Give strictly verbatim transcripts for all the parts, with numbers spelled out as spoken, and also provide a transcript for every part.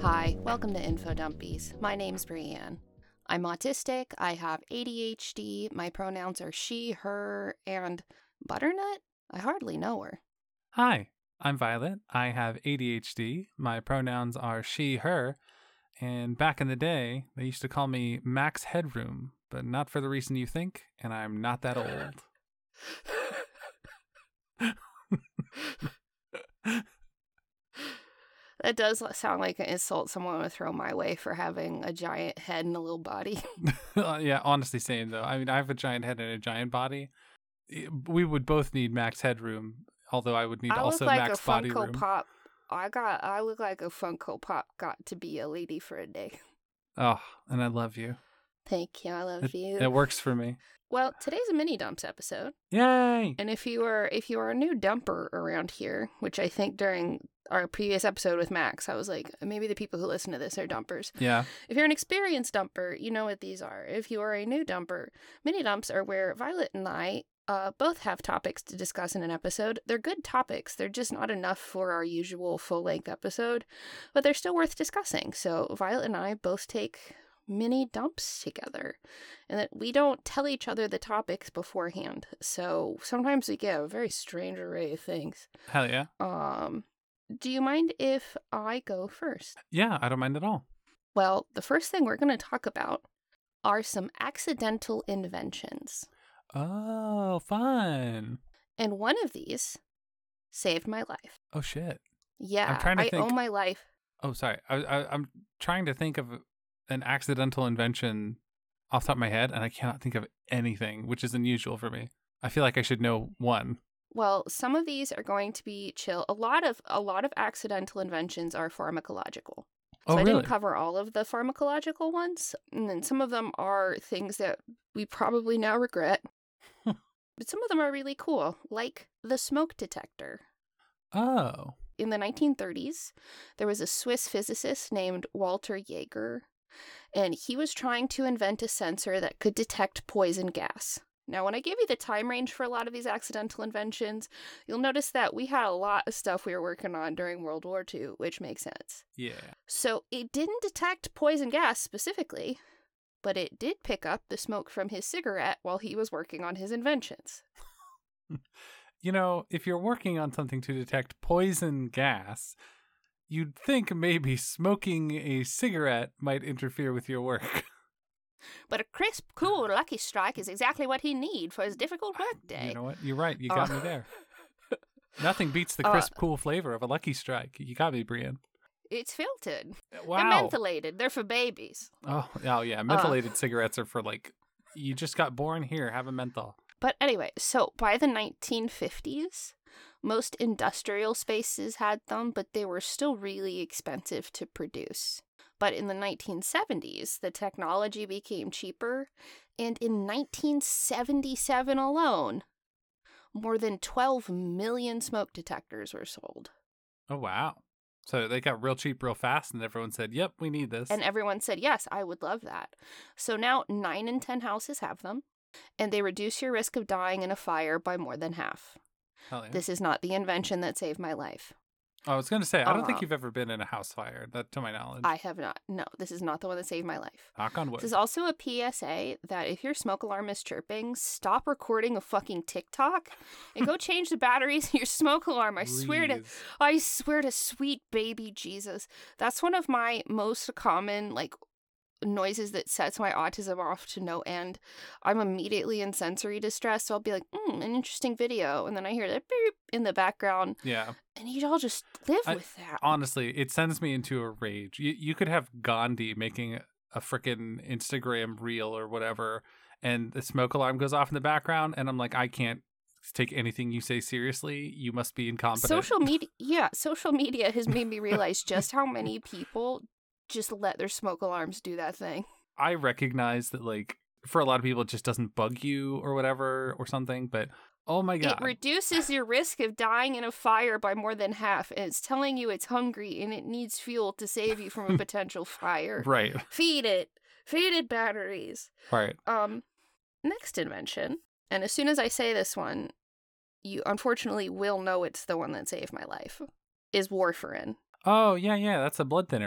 Hi, welcome to Info Dumpies. My name's Brianne. I'm autistic, I have A D H D, my pronouns are she, her, and Butternut? I hardly know her. Hi, I'm Violet. I have A D H D. My pronouns are she, her, and back in the day, they used to call me Max Headroom, but not for the reason you think, and I'm not that old. That does sound like an insult someone would throw my way for having a giant head and a little body. Yeah, honestly, same though. I mean, I have a giant head and a giant body. We would both need Max Headroom, although I would need I also look like Max a Body Funko Room. Pop. I got. I look like a Funko Pop got to be a lady for a day. Oh, and I love you. Thank you. I love It, you. it works for me. Well, today's a mini dumps episode. Yay! And if you are if you are a new dumper around here, which I think during our previous episode with Max, I was like, maybe the people who listen to this are dumpers. Yeah. If you're an experienced dumper, you know what these are. If you are a new dumper, mini dumps are where Violet and I uh, both have topics to discuss in an episode. They're good topics. They're just not enough for our usual full-length episode, but they're still worth discussing. So Violet and I both take mini dumps together, and that we don't tell each other the topics beforehand. So sometimes we get a very strange array of things. Hell yeah. Um, do you mind if I go first? Yeah, I don't mind at all. Well, the first thing we're going to talk about are some accidental inventions. Oh, fun. And one of these saved my life. Oh, shit. Yeah, I'm trying to I think... owe my life. Oh, sorry. I, I, I'm trying to think of an accidental invention off the top of my head, and I cannot think of anything, which is unusual for me. I feel like I should know one. Well, some of these are going to be chill. A lot of a lot of accidental inventions are pharmacological. So Oh, I really? didn't cover all of the pharmacological ones, and then some of them are things that we probably now regret. But some of them are really cool, like the smoke detector. Oh. In the nineteen thirties, there was a Swiss physicist named Walter Jaeger, and he was trying to invent a sensor that could detect poison gas. Now, when I give you the time range for a lot of these accidental inventions, you'll notice that we had a lot of stuff we were working on during World War Two, which makes sense. Yeah. So it didn't detect poison gas specifically, but it did pick up the smoke from his cigarette while he was working on his inventions. You know, if you're working on something to detect poison gas, you'd think maybe smoking a cigarette might interfere with your work. But a crisp, cool Lucky Strike is exactly what he needs for his difficult workday. You know what? You're right. You got uh, me there. Nothing beats the crisp, uh, cool flavor of a Lucky Strike. You got me, Brian. It's filtered. Wow. They're mentholated. They're for babies. Oh, oh yeah. Mentholated uh, cigarettes are for like, you just got born here, have a menthol. But anyway, so by the nineteen fifties, most industrial spaces had them, but they were still really expensive to produce. But in the nineteen seventies, the technology became cheaper, and in nineteen seventy-seven alone, more than twelve million smoke detectors were sold. Oh, wow. So they got real cheap real fast, and everyone said, yep, we need this. And everyone said, yes, I would love that. So now nine in ten houses have them, and they reduce your risk of dying in a fire by more than half. Hell yeah. This is not the invention that saved my life. I was going to say, I don't uh, think you've ever been in a house fire, that to my knowledge. I have not. No, this is not the one that saved my life. Knock on wood. This is also a P S A that if your smoke alarm is chirping, stop recording a fucking TikTok and go change the batteries in your smoke alarm. I Please. swear to, I swear to sweet baby Jesus. That's one of my most common, like, noises that sets my autism off to no end. I'm immediately in sensory distress, so I'll be like, mm, an interesting video, and then I hear that beep in the background. Yeah. And you all just live I, with that. Honestly, it sends me into a rage. You, you could have Gandhi making a freaking Instagram reel or whatever, and the smoke alarm goes off in the background, and I'm like, I can't take anything you say seriously. You must be incompetent. Social media, yeah, social media has made me realize just how many people just let their smoke alarms do that thing. I recognize that, like, for a lot of people, it just doesn't bug you or whatever or something, but oh my God. It reduces your risk of dying in a fire by more than half, and it's telling you it's hungry and it needs fuel to save you from a potential fire. Right. Feed it. Feed it batteries. Right. Um, next invention, and as soon as I say this one, you unfortunately will know it's the one that saved my life, is warfarin. Oh, yeah, yeah. That's a blood thinner, right?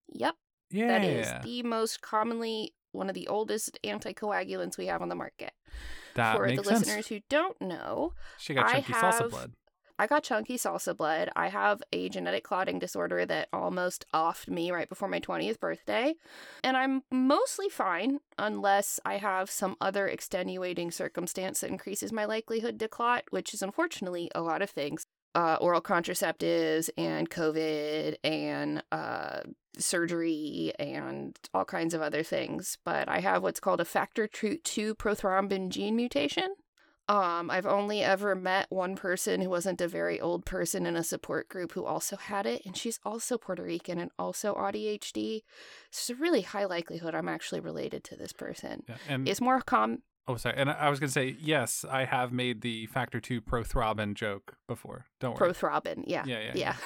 Yep. Yeah. That is the most commonly, one of the oldest anticoagulants we have on the market. That For makes the sense. listeners who don't know, She got I chunky have, salsa blood. I got chunky salsa blood. I have a genetic clotting disorder that almost offed me right before my twentieth birthday. And I'm mostly fine unless I have some other extenuating circumstance that increases my likelihood to clot, which is unfortunately a lot of things. Uh, oral contraceptives and COVID and uh, surgery and all kinds of other things. But I have what's called a factor two prothrombin gene mutation. Um, I've only ever met one person who wasn't a very old person in a support group who also had it, and she's also Puerto Rican and also A D H D. So there's a really high likelihood I'm actually related to this person. Yeah, and It's more common. Oh, sorry. And I was going to say, yes, I have made the factor two prothrombin joke before. Don't worry. Prothrombin, yeah. Yeah, yeah, yeah.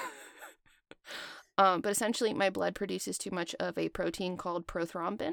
um, but essentially, my blood produces too much of a protein called prothrombin.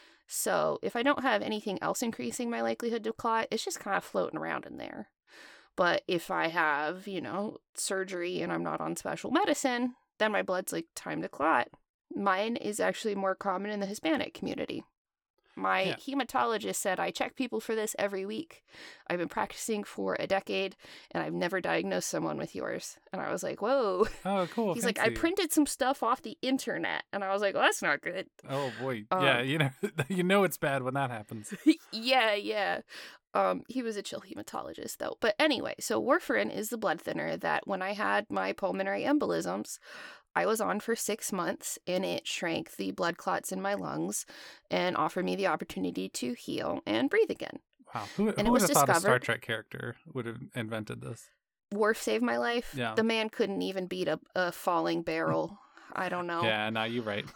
So if I don't have anything else increasing my likelihood to clot, it's just kind of floating around in there. But if I have, you know, surgery and I'm not on special medicine, then my blood's like, time to clot. Mine is actually more common in the Hispanic community. My Yeah. hematologist said, I check people for this every week. I've been practicing for a decade, and I've never diagnosed someone with yours. And I was like, whoa. Oh, cool. He's fancy. like, I printed some stuff off the internet. And I was like, well, that's not good. Oh, boy. Um, yeah, you know, you know it's bad when that happens. yeah, yeah. Um, he was a chill hematologist, though. But anyway, so warfarin is the blood thinner that when I had my pulmonary embolisms, I was on for six months, and it shrank the blood clots in my lungs and offered me the opportunity to heal and breathe again. Wow. Who, And who it would was have thought a Star discovered- Trek character would have invented this? Worf saved my life. Yeah. The man couldn't even beat a, a falling barrel. I don't know. Yeah, no, you're right.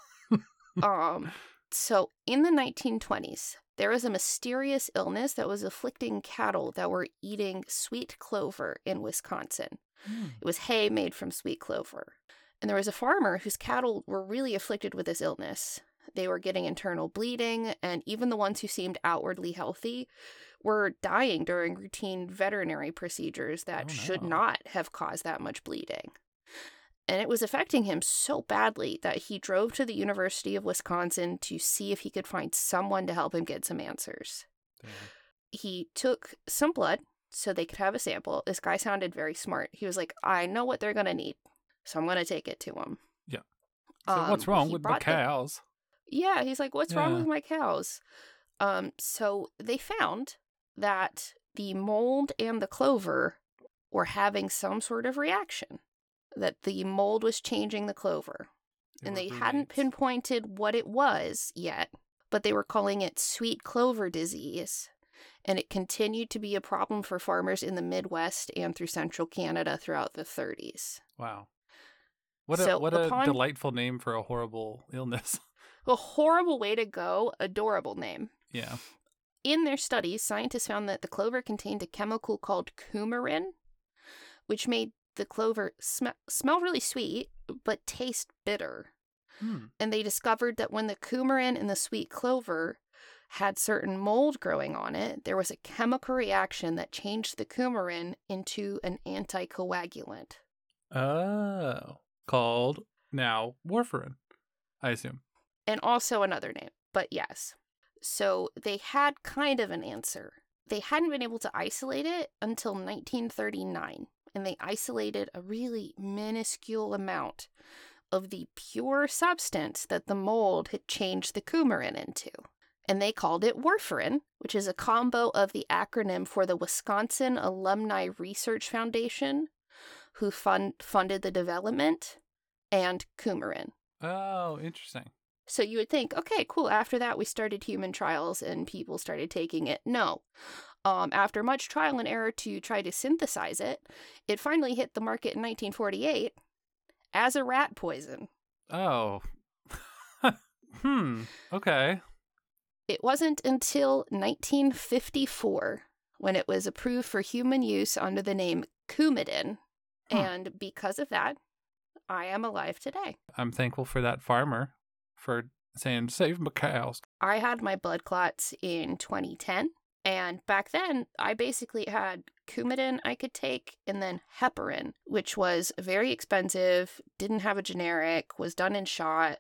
Um, so in the nineteen twenties, there was a mysterious illness that was afflicting cattle that were eating sweet clover in Wisconsin. Hmm. It was hay made from sweet clover. And there was a farmer whose cattle were really afflicted with this illness. They were getting internal bleeding, and even the ones who seemed outwardly healthy were dying during routine veterinary procedures that Oh, should no. not have caused that much bleeding. And it was affecting him so badly that he drove to the University of Wisconsin to see if he could find someone to help him get some answers. Damn. He took some blood so they could have a sample. This guy sounded very smart. He was like, I know what they're going to need, so I'm going to take it to him. Yeah. So Um, what's wrong he with the brought the- cows? Yeah, he's like, what's wrong Yeah. with my cows? Um, so they found that the mold and the clover were having some sort of reaction, that the mold was changing the clover. and were they hadn't roommates. pinpointed what it was yet, but they were calling it sweet clover disease. And it continued to be a problem for farmers in the Midwest and through central Canada throughout the thirties. Wow. What a So what upon- a delightful name for a horrible illness. A horrible way to go, adorable name. Yeah. In their studies, scientists found that the clover contained a chemical called coumarin, which made the clover sm- smell really sweet, but taste bitter. Hmm. And they discovered that when the coumarin in the sweet clover had certain mold growing on it, there was a chemical reaction that changed the coumarin into an anticoagulant. Oh. Called now warfarin, I assume. And also another name, but yes. So they had kind of an answer. They hadn't been able to isolate it until nineteen thirty-nine, and they isolated a really minuscule amount of the pure substance that the mold had changed the coumarin into. And they called it warfarin, which is a combo of the acronym for the Wisconsin Alumni Research Foundation, who fund, funded the development, and coumarin. Oh, interesting. So you would think, okay, cool, after that we started human trials and people started taking it. No. Um, after much trial and error to try to synthesize it, it finally hit the market in nineteen forty-eight as a rat poison. Oh. hmm. Okay. It wasn't until nineteen fifty-four when it was approved for human use under the name Coumadin. Hmm. And because of that, I am alive today. I'm thankful for that farmer for saying, save my cows. I had my blood clots in twenty ten. And back then, I basically had Coumadin I could take and then heparin, which was very expensive, didn't have a generic, was done in shots.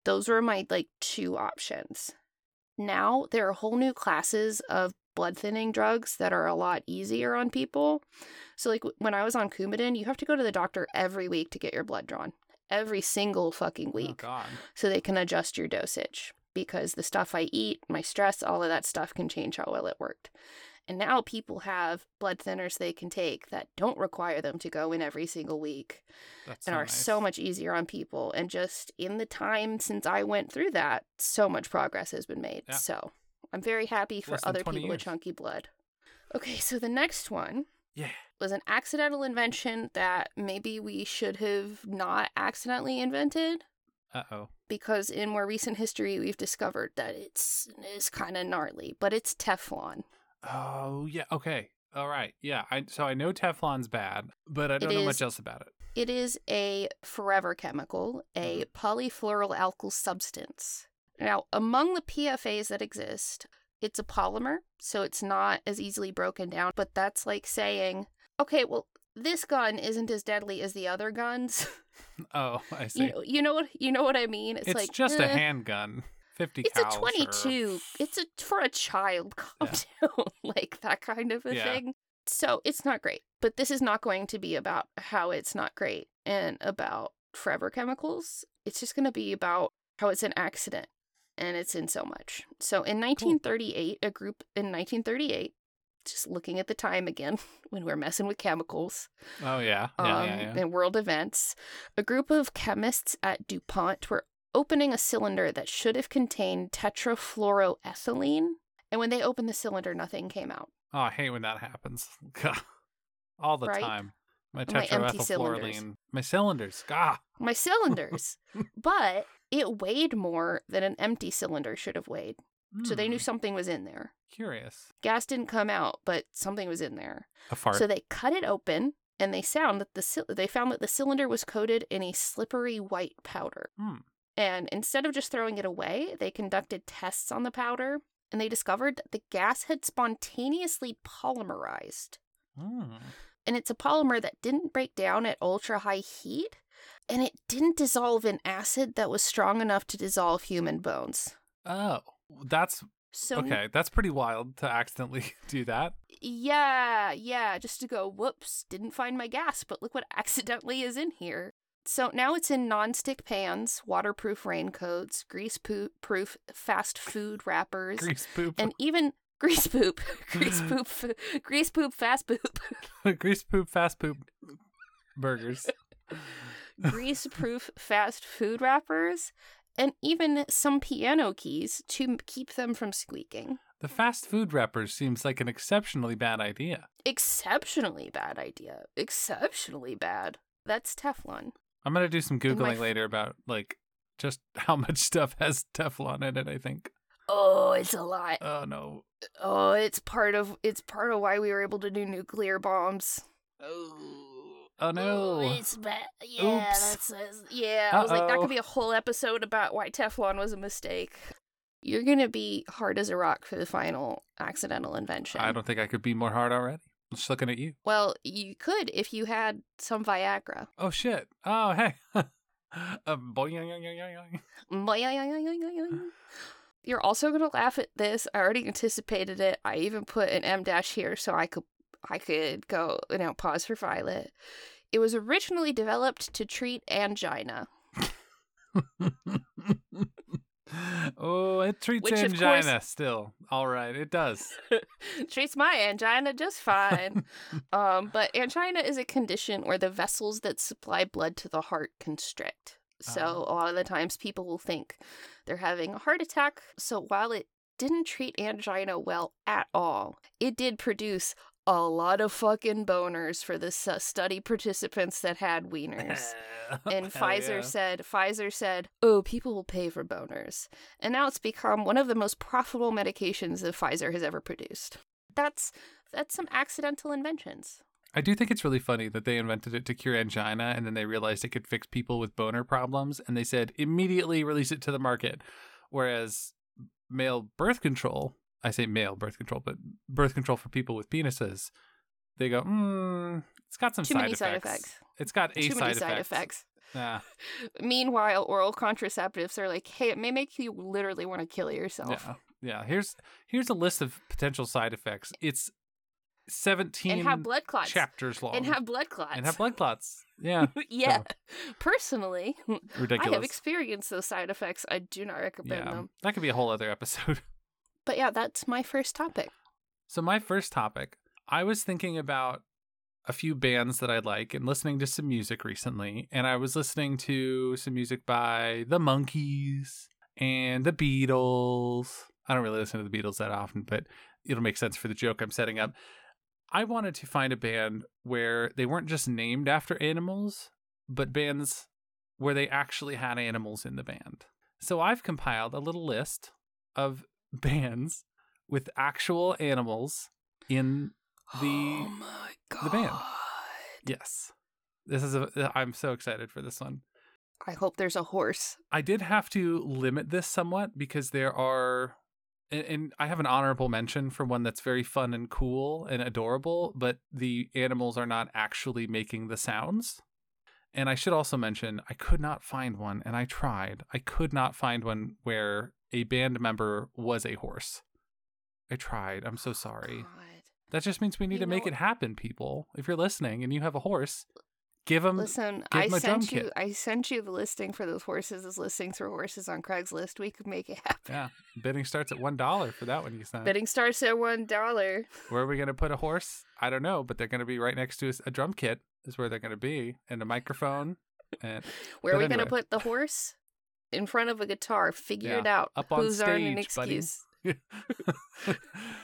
Those were my, like, two options. Now, there are whole new classes of blood thinning drugs that are a lot easier on people. So, like, when I was on Coumadin, you have to go to the doctor every week to get your blood drawn. Every single fucking week. Oh, God. So they can adjust your dosage. Because the stuff I eat, my stress, all of that stuff can change how well it worked. And now people have blood thinners they can take that don't require them to go in every single week. That's and so are nice. so much easier on people. And just in the time since I went through that, so much progress has been made. Yeah. So I'm very happy for Less than other twenty people with years. chunky blood. Okay, so the next one Yeah. was an accidental invention that maybe we should have not accidentally invented. Uh-oh. Because in more recent history, we've discovered that it's is kind of gnarly, but it's Teflon. Oh, yeah. Okay. All right. Yeah. I So I know Teflon's bad, but I don't It know is- much else about it. It is a forever chemical, a polyfluoroalkyl substance. Now, among the P F As that exist, it's a polymer, so it's not as easily broken down, but that's like saying, okay, well, this gun isn't as deadly as the other guns. Oh, I see. you, know, you know what you know what I mean? It's, like just a eh, handgun. fifty It's cal, a twenty-two. sure. It's a for a child. Calm Yeah. down, like that kind of a Yeah. thing. So it's not great. But this is not going to be about how it's not great and about forever chemicals. It's just going to be about how it's an accident, and it's in so much. So in nineteen thirty-eight, a group in nineteen thirty-eight, just looking at the time again when we're messing with chemicals. Oh, yeah. Yeah, um, yeah, yeah. and world events, a group of chemists at DuPont were opening a cylinder that should have contained tetrafluoroethylene. And when they opened the cylinder, nothing came out. Oh, I hate when that happens. All the Right? time. My My empty cylinders. tetrafluorylene. My cylinders. Ah. My cylinders. But it weighed more than an empty cylinder should have weighed. So they knew Hmm, something was in there. Curious. Gas didn't come out, but something was in there. A fart. So they cut it open, and they found that the cy- they found that the cylinder was coated in a slippery white powder. Hmm. And instead of just throwing it away, they conducted tests on the powder, and they discovered that the gas had spontaneously polymerized. Hmm. And it's a polymer that didn't break down at ultra high heat, and it didn't dissolve in acid that was strong enough to dissolve human bones. Oh. That's So okay. That's pretty wild to accidentally do that. yeah, yeah, just to go, whoops, didn't find my gas, but look what accidentally is in here. So now it's in non-stick pans, waterproof raincoats, grease-proof fast food wrappers, Grease poop. and even grease poop, grease poop, f- grease poop, fast poop, Grease poop, fast poop burgers. grease-proof fast food wrappers, and even some piano keys to m- keep them from squeaking. The fast food wrappers seems like an exceptionally bad idea. Exceptionally bad idea. Exceptionally bad. That's Teflon. I'm gonna do some my googling f- later about like just how much stuff has Teflon in it. I think. Oh, it's a lot. Oh no. Oh, it's part of it's part of why we were able to do nuclear bombs. Oh. Oh no. it's bad. Yeah, Oops. that's, that's yeah. I was like, that Uh-oh. could be a whole episode about why Teflon was a mistake. You're gonna be hard as a rock for the final accidental invention. I don't think I could be more hard already. Just looking at you. Well, you could if you had some Viagra. Oh shit. Oh hey. um, boing. You're also gonna laugh at this. I already anticipated it. I even put an M dash here so I could I could go you know pause for Violet. It was originally developed to treat angina. Oh, it treats Which, of angina course- still. All right, it does. Treats my angina just fine. um, but angina is a condition where the vessels that supply blood to the heart constrict. So Oh. a lot of the times people will think they're having a heart attack. So while it didn't treat angina well at all, it did produce a lot of fucking boners for the s- study participants that had wieners. And Hell Pfizer yeah. said, Pfizer said, oh, people will pay for boners. And now it's become one of the most profitable medications that Pfizer has ever produced. That's that's some accidental inventions. I do think it's really funny that they invented it to cure angina and then they realized it could fix people with boner problems and they said immediately release it to the market. Whereas male birth control, I say male birth control, but birth control for people with penises, they go, hmm, it's got some Too side many effects. side effects. It's got a Too side many effect. side effects. Nah. Meanwhile, oral contraceptives are like, hey, it may make you literally want to kill yourself. Yeah. Yeah. Here's here's a list of potential side effects. It's seventeen and have blood clots. chapters long. And have blood clots. And have blood clots. Yeah. yeah. So. Personally, Ridiculous. I have experienced those side effects. I do not recommend yeah. them. That could be a whole other episode. But yeah, that's my first topic. So my first topic, I was thinking about a few bands that I like and listening to some music recently. And I was listening to some music by the Monkees and the Beatles. I don't really listen to the Beatles that often, but it'll make sense for the joke I'm setting up. I wanted to find a band where they weren't just named after animals, but bands where they actually had animals in the band. So I've compiled a little list of bands with actual animals in the oh my God. the band. Yes. This is a I'm so excited for this one. I hope there's a horse. I did have to limit this somewhat because there are and, and I have an honorable mention for one that's very fun and cool and adorable, but the animals are not actually making the sounds. And I should also mention I could not find one, and I tried. I could not find one where a band member was a horse. I tried. I'm so sorry. God. That just means we need You to make know- it happen, people. If you're listening and you have a horse, give them Listen, give I 'em a drum sent you kit. I sent you the listing for those horses as listings for horses on Craigslist. We could make it happen. Yeah, bidding starts at one dollar for that one you sent. Bidding starts at one dollar. Where are we going to put a horse? I don't know, but they're going to be right next to a drum kit is where they're going to be, and a microphone. And Where But are we gonna anyway. put the horse? In front of a guitar. Figure Yeah, it out. up on Who's an stage, buddy. excuse?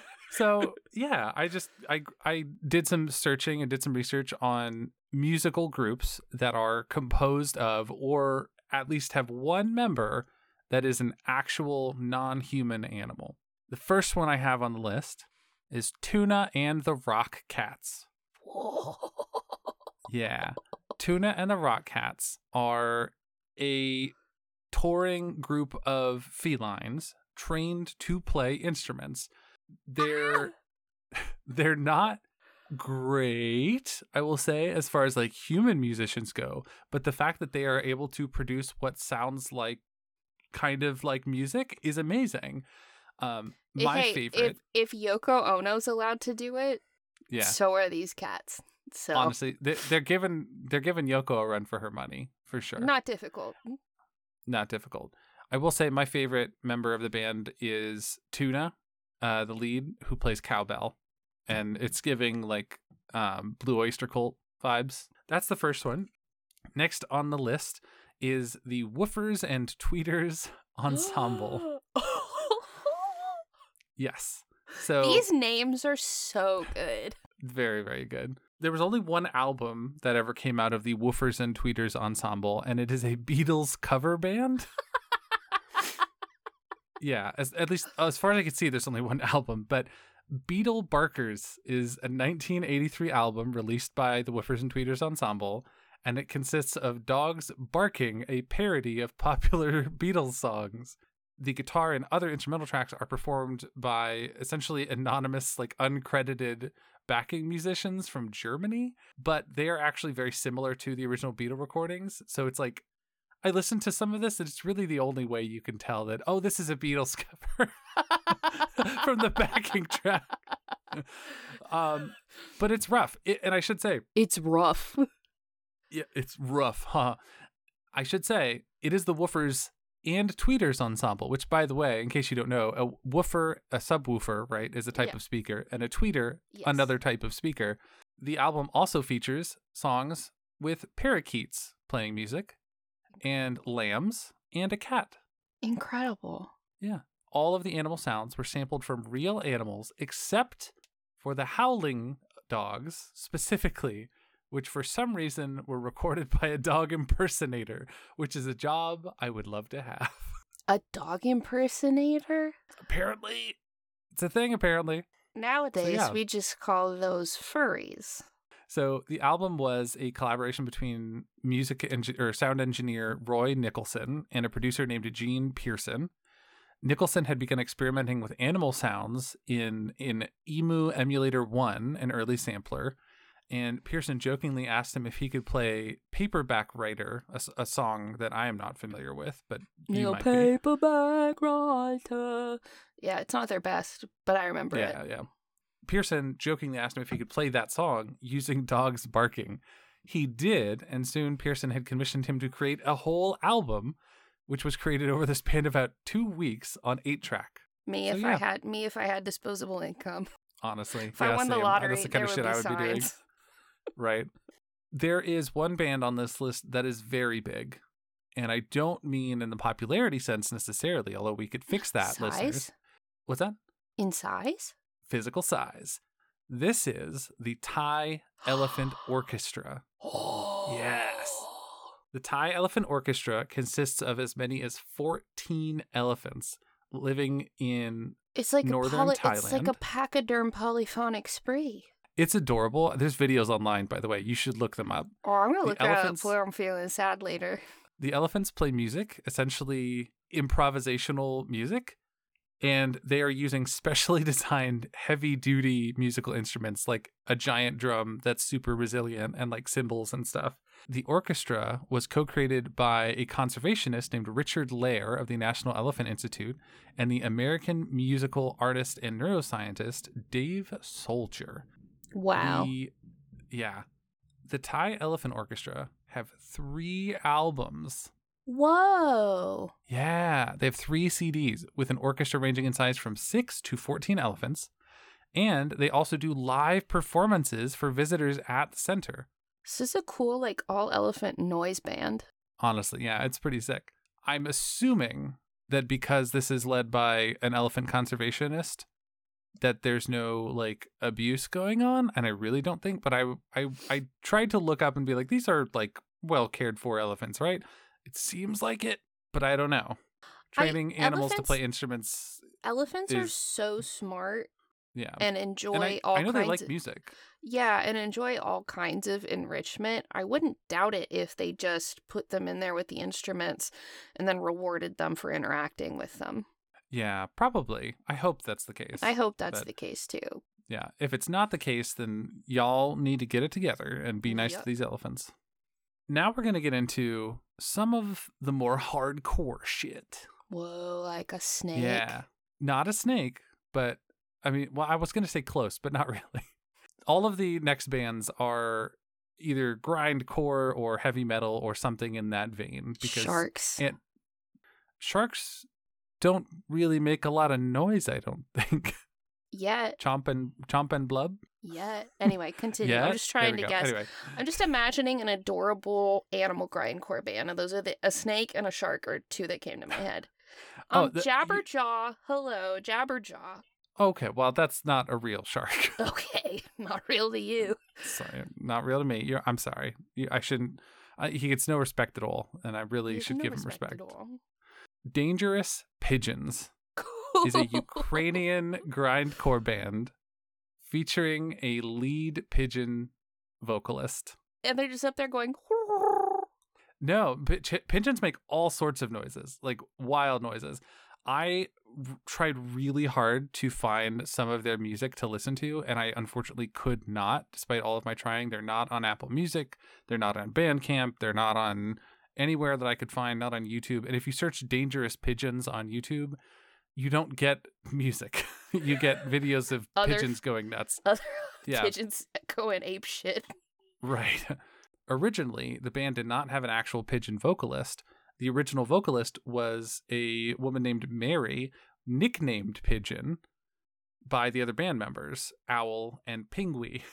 So yeah, I just I I did some searching and did some research on musical groups that are composed of, or at least have one member that is an actual non-human animal. The first one I have on the list is Tuna and the Rock Cats. Whoa. Yeah. Tuna and the Rock Cats are a touring group of felines trained to play instruments. They're they're not great, I will say, as far as like human musicians go, but the fact that they are able to produce what sounds like kind of like music is amazing. Um my hey, favorite. If if Yoko Ono's allowed to do it, Yeah. so are these cats. So Honestly, they're, they're giving they're giving Yoko a run for her money, for sure. not difficult. Not difficult. I will say my favorite member of the band is Tuna, uh, the lead, who plays cowbell, and it's giving like um, Blue Oyster Cult vibes. That's the first one. Next on the list is the Woofers and Tweeters Ensemble. Yes. So These names are so good. very, very good. There was only one album that ever came out of the Woofers and Tweeters Ensemble, and it is a Beatles cover band. Yeah, as, at least as far as I can see, there's only one album. But Beetle Barkers is a nineteen eighty-three album released by the Woofers and Tweeters Ensemble, and it consists of dogs barking, a parody of popular Beatles songs. The guitar and other instrumental tracks are performed by essentially anonymous, like uncredited backing musicians from Germany, but they are actually very similar to the original Beatle recordings. So it's like, I listened to some of this, and it's really the only way you can tell that, oh, this is a Beatles cover from the backing track. um, but it's rough. It, and I should say, It's rough. yeah, it's rough, huh? I should say, it is the Woofers and Tweeters Ensemble, which, by the way, in case you don't know, a woofer, a subwoofer, right, is a type Yeah. of speaker, and a tweeter, Yes. another type of speaker. The album also features songs with parakeets playing music, and lambs, and a cat. Incredible. Yeah. All of the animal sounds were sampled from real animals, except for the howling dogs, specifically, which for some reason were recorded by a dog impersonator, which is a job I would love to have. A dog impersonator? Apparently. It's a thing, apparently. Nowadays, yeah. we just call those furries. So the album was a collaboration between music engi- or sound engineer Roy Nicholson and a producer named Gene Pearson. Nicholson had begun experimenting with animal sounds in, in Emu Emulator one, an early sampler, And Pearson jokingly asked him if he could play Paperback Writer, a, a song that I am not familiar with, but you Neil might Paperback Writer. Yeah, it's not their best, but I remember yeah, it. Yeah, yeah. Pearson jokingly asked him if he could play that song using dogs barking. He did, and soon Pearson had commissioned him to create a whole album, which was created over the span of about two weeks on eight track. Me So, if yeah. I had me if I had disposable income. Honestly, If yeah, I won the same. lottery, That's the kind there of would shit I be would be doing. signs. Right. There is one band on this list that is very big, and I don't mean in the popularity sense necessarily, although we could fix that, Size? listeners. What's that? In size? Physical size. This is the Thai Elephant Orchestra. Yes. The Thai Elephant Orchestra consists of as many as fourteen elephants living in It's like northern a poly- Thailand. It's like a pachyderm polyphonic spree. It's adorable. There's videos online, by the way. You should look them up. Oh, I'm gonna The look that up elephants- before I'm feeling sad later. The elephants play music, essentially improvisational music, and they are using specially designed heavy-duty musical instruments like a giant drum that's super resilient and like cymbals and stuff. The orchestra was co-created by a conservationist named Richard Lair of the National Elephant Institute and the American musical artist and neuroscientist Dave Soldier. Wow. The, yeah. The Thai Elephant Orchestra have three albums. Whoa. Yeah, they have three C Ds with an orchestra ranging in size from six to fourteen elephants. And they also do live performances for visitors at the center. Is this a cool, like, all elephant noise band? Honestly, yeah, it's pretty sick. I'm assuming that because this is led by an elephant conservationist, that there's no like abuse going on, and I really don't think. But I, I, I tried to look up and be like, these are like well cared for elephants, right? It seems like it, but I don't know. Training I, animals to elephants- play instruments, Elephants are is- so smart yeah. and enjoy And I, all I know kinds they like of, music. Yeah, and enjoy all kinds of enrichment. I wouldn't doubt it if they just put them in there with the instruments and then rewarded them for interacting with them. Yeah, probably. I hope that's the case. I hope that's But- the case too. Yeah, if it's not the case, then y'all need to get it together and be nice Yep. to these elephants. Now we're going to get into some of the more hardcore shit. Whoa, like a snake. Yeah. Not a snake, but I mean, well, I was going to say close, but not really. All of the next bands are either grindcore or heavy metal or something in that vein. Because Sharks. it, sharks don't really make a lot of noise, I don't think. Yet. Chomp and, chomp and blub? Yet. Anyway, continue. Yeah? I'm just There trying we to go. guess. Anyway. I'm just imagining an adorable animal grindcore band. And those are the a snake and a shark are two that came to my head. Oh, Um, the- Jabberjaw. Hello, Jabberjaw. Okay, well, that's not a real shark. Okay, not real to you. Sorry, not real to me. You're, I'm sorry. You, I shouldn't. I, he gets no respect at all, and I really You should no give him respect respect. at all. Dangerous Pigeons is a Ukrainian grindcore band featuring a lead pigeon vocalist. And they're just up there going. No, pi- ch- pigeons make all sorts of noises, like wild noises. I r- tried really hard to find some of their music to listen to, and I unfortunately could not, despite all of my trying. They're not on Apple Music. They're not on Bandcamp. They're not on anywhere that I could find, not on YouTube. And if you search Dangerous Pigeons on YouTube, you don't get music. You get videos of Other- pigeons going nuts. Other Yeah. pigeons going ape shit. Right. Originally, the band did not have an actual pigeon vocalist. The original vocalist was a woman named Mary, nicknamed Pigeon by the other band members, Owl and Pingui.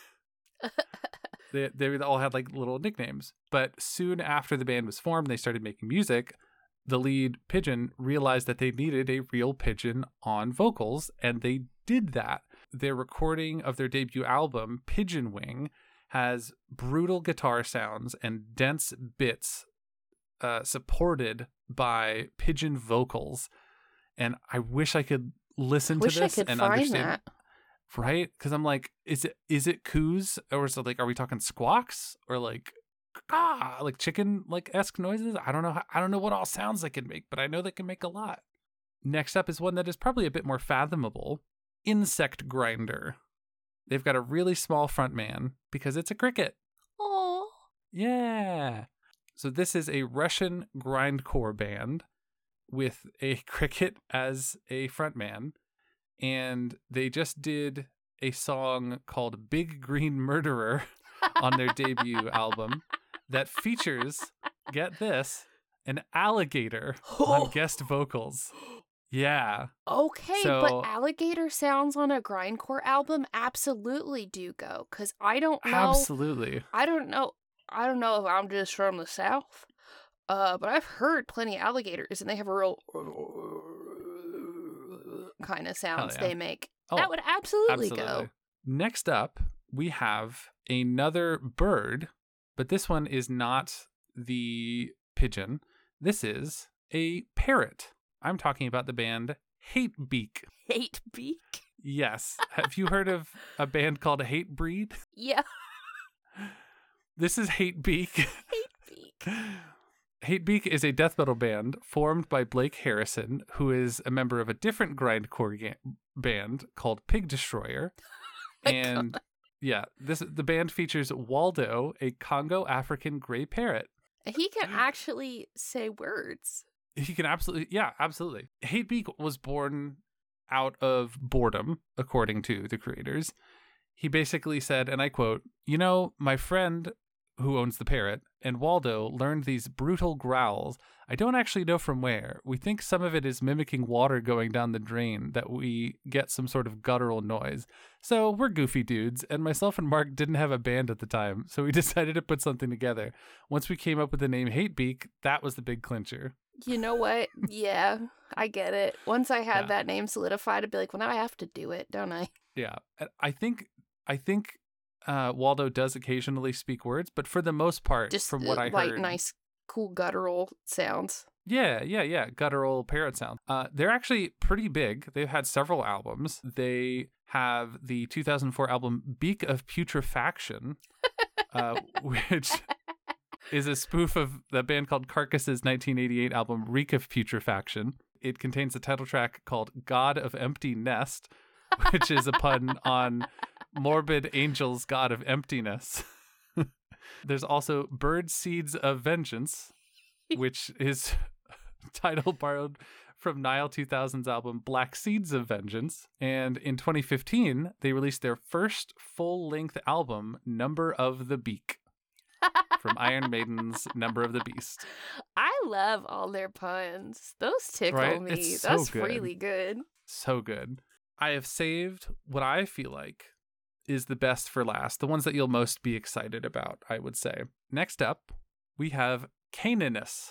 they, they all had like little nicknames. But soon after the band was formed, they started making music. The lead pigeon realized that they needed a real pigeon on vocals, and they did that. Their recording of their debut album, Pigeon Wing, has brutal guitar sounds and dense bits uh, supported by pigeon vocals. And I wish I could listen Wish to I this could and find understand. that. Right? Because I'm like, is it is it coos, or is it like, are we talking squawks or like ah like chicken like esque noises? I don't know. How, I don't know what all sounds they can make, but I know they can make a lot. Next up is one that is probably a bit more fathomable: Insect Grinder. they've got a really small front man because it's a cricket. Oh. Yeah. So this is a Russian grindcore band with a cricket as a frontman, and they just did a song called Big Green Murderer on their debut album that features, get this, an alligator on guest vocals. Yeah. Okay, So- but alligator sounds on a grindcore album absolutely do go, because I don't know. Absolutely. I don't know. I don't know if I'm just from the South, uh, but I've heard plenty of alligators, and they have a real kind of sounds yeah. they make. Oh, that would absolutely, Absolutely. go. Next up, we have another bird, but this one is not the pigeon. This is a parrot. I'm talking about the band Hatebeak. Hatebeak? Yes. Have you heard of a band called Hatebreed? Yeah. This is Hatebeak. Hatebeak. Hatebeak is a death metal band formed by Blake Harrison, who is a member of a different grindcore ga- band called Pig Destroyer. My and God. yeah, this the band features Waldo, a Congo African gray parrot. He can actually say words. He can absolutely, yeah, absolutely. Hatebeak was born out of boredom, according to the creators. He basically said, and I quote, "You know, my friend who owns the parrot and Waldo learned these brutal growls. I don't actually know from where. We think some of it is mimicking water going down the drain, that we get some sort of guttural noise. So we're goofy dudes, and myself and Mark didn't have a band at the time, so we decided to put something together. Once we came up with the name Hatebeak, that was the big clincher." You know what? Yeah, I get it. Once I had Yeah. that name solidified, I'd be like, well, now I have to do it, don't I? Yeah, and I think I think uh, Waldo does occasionally speak words, but for the most part, Just from what uh, I light, heard, nice, cool guttural sounds. yeah, yeah, yeah, guttural parrot sound. Uh, they're actually pretty big. They've had several albums. They have the two thousand four album "Beak of Putrefaction," uh, which is a spoof of the band called Carcass's nineteen eighty-eight album "Reek of Putrefaction." It contains a title track called "God of Empty Nest," which is a pun on Morbid Angel's God of Emptiness. There's also Bird Seeds of Vengeance, which is title borrowed from Nile two thousand's album Black Seeds of Vengeance. And in twenty fifteen, they released their first full-length album, Number of the Beak, from Iron Maiden's Number of the Beast. I love all their puns. Those tickle Right? me. It's so That's good. really good. So good. I have saved what I feel like is the best for last, the ones that you'll most be excited about, I would say. Next up, we have Canaanus.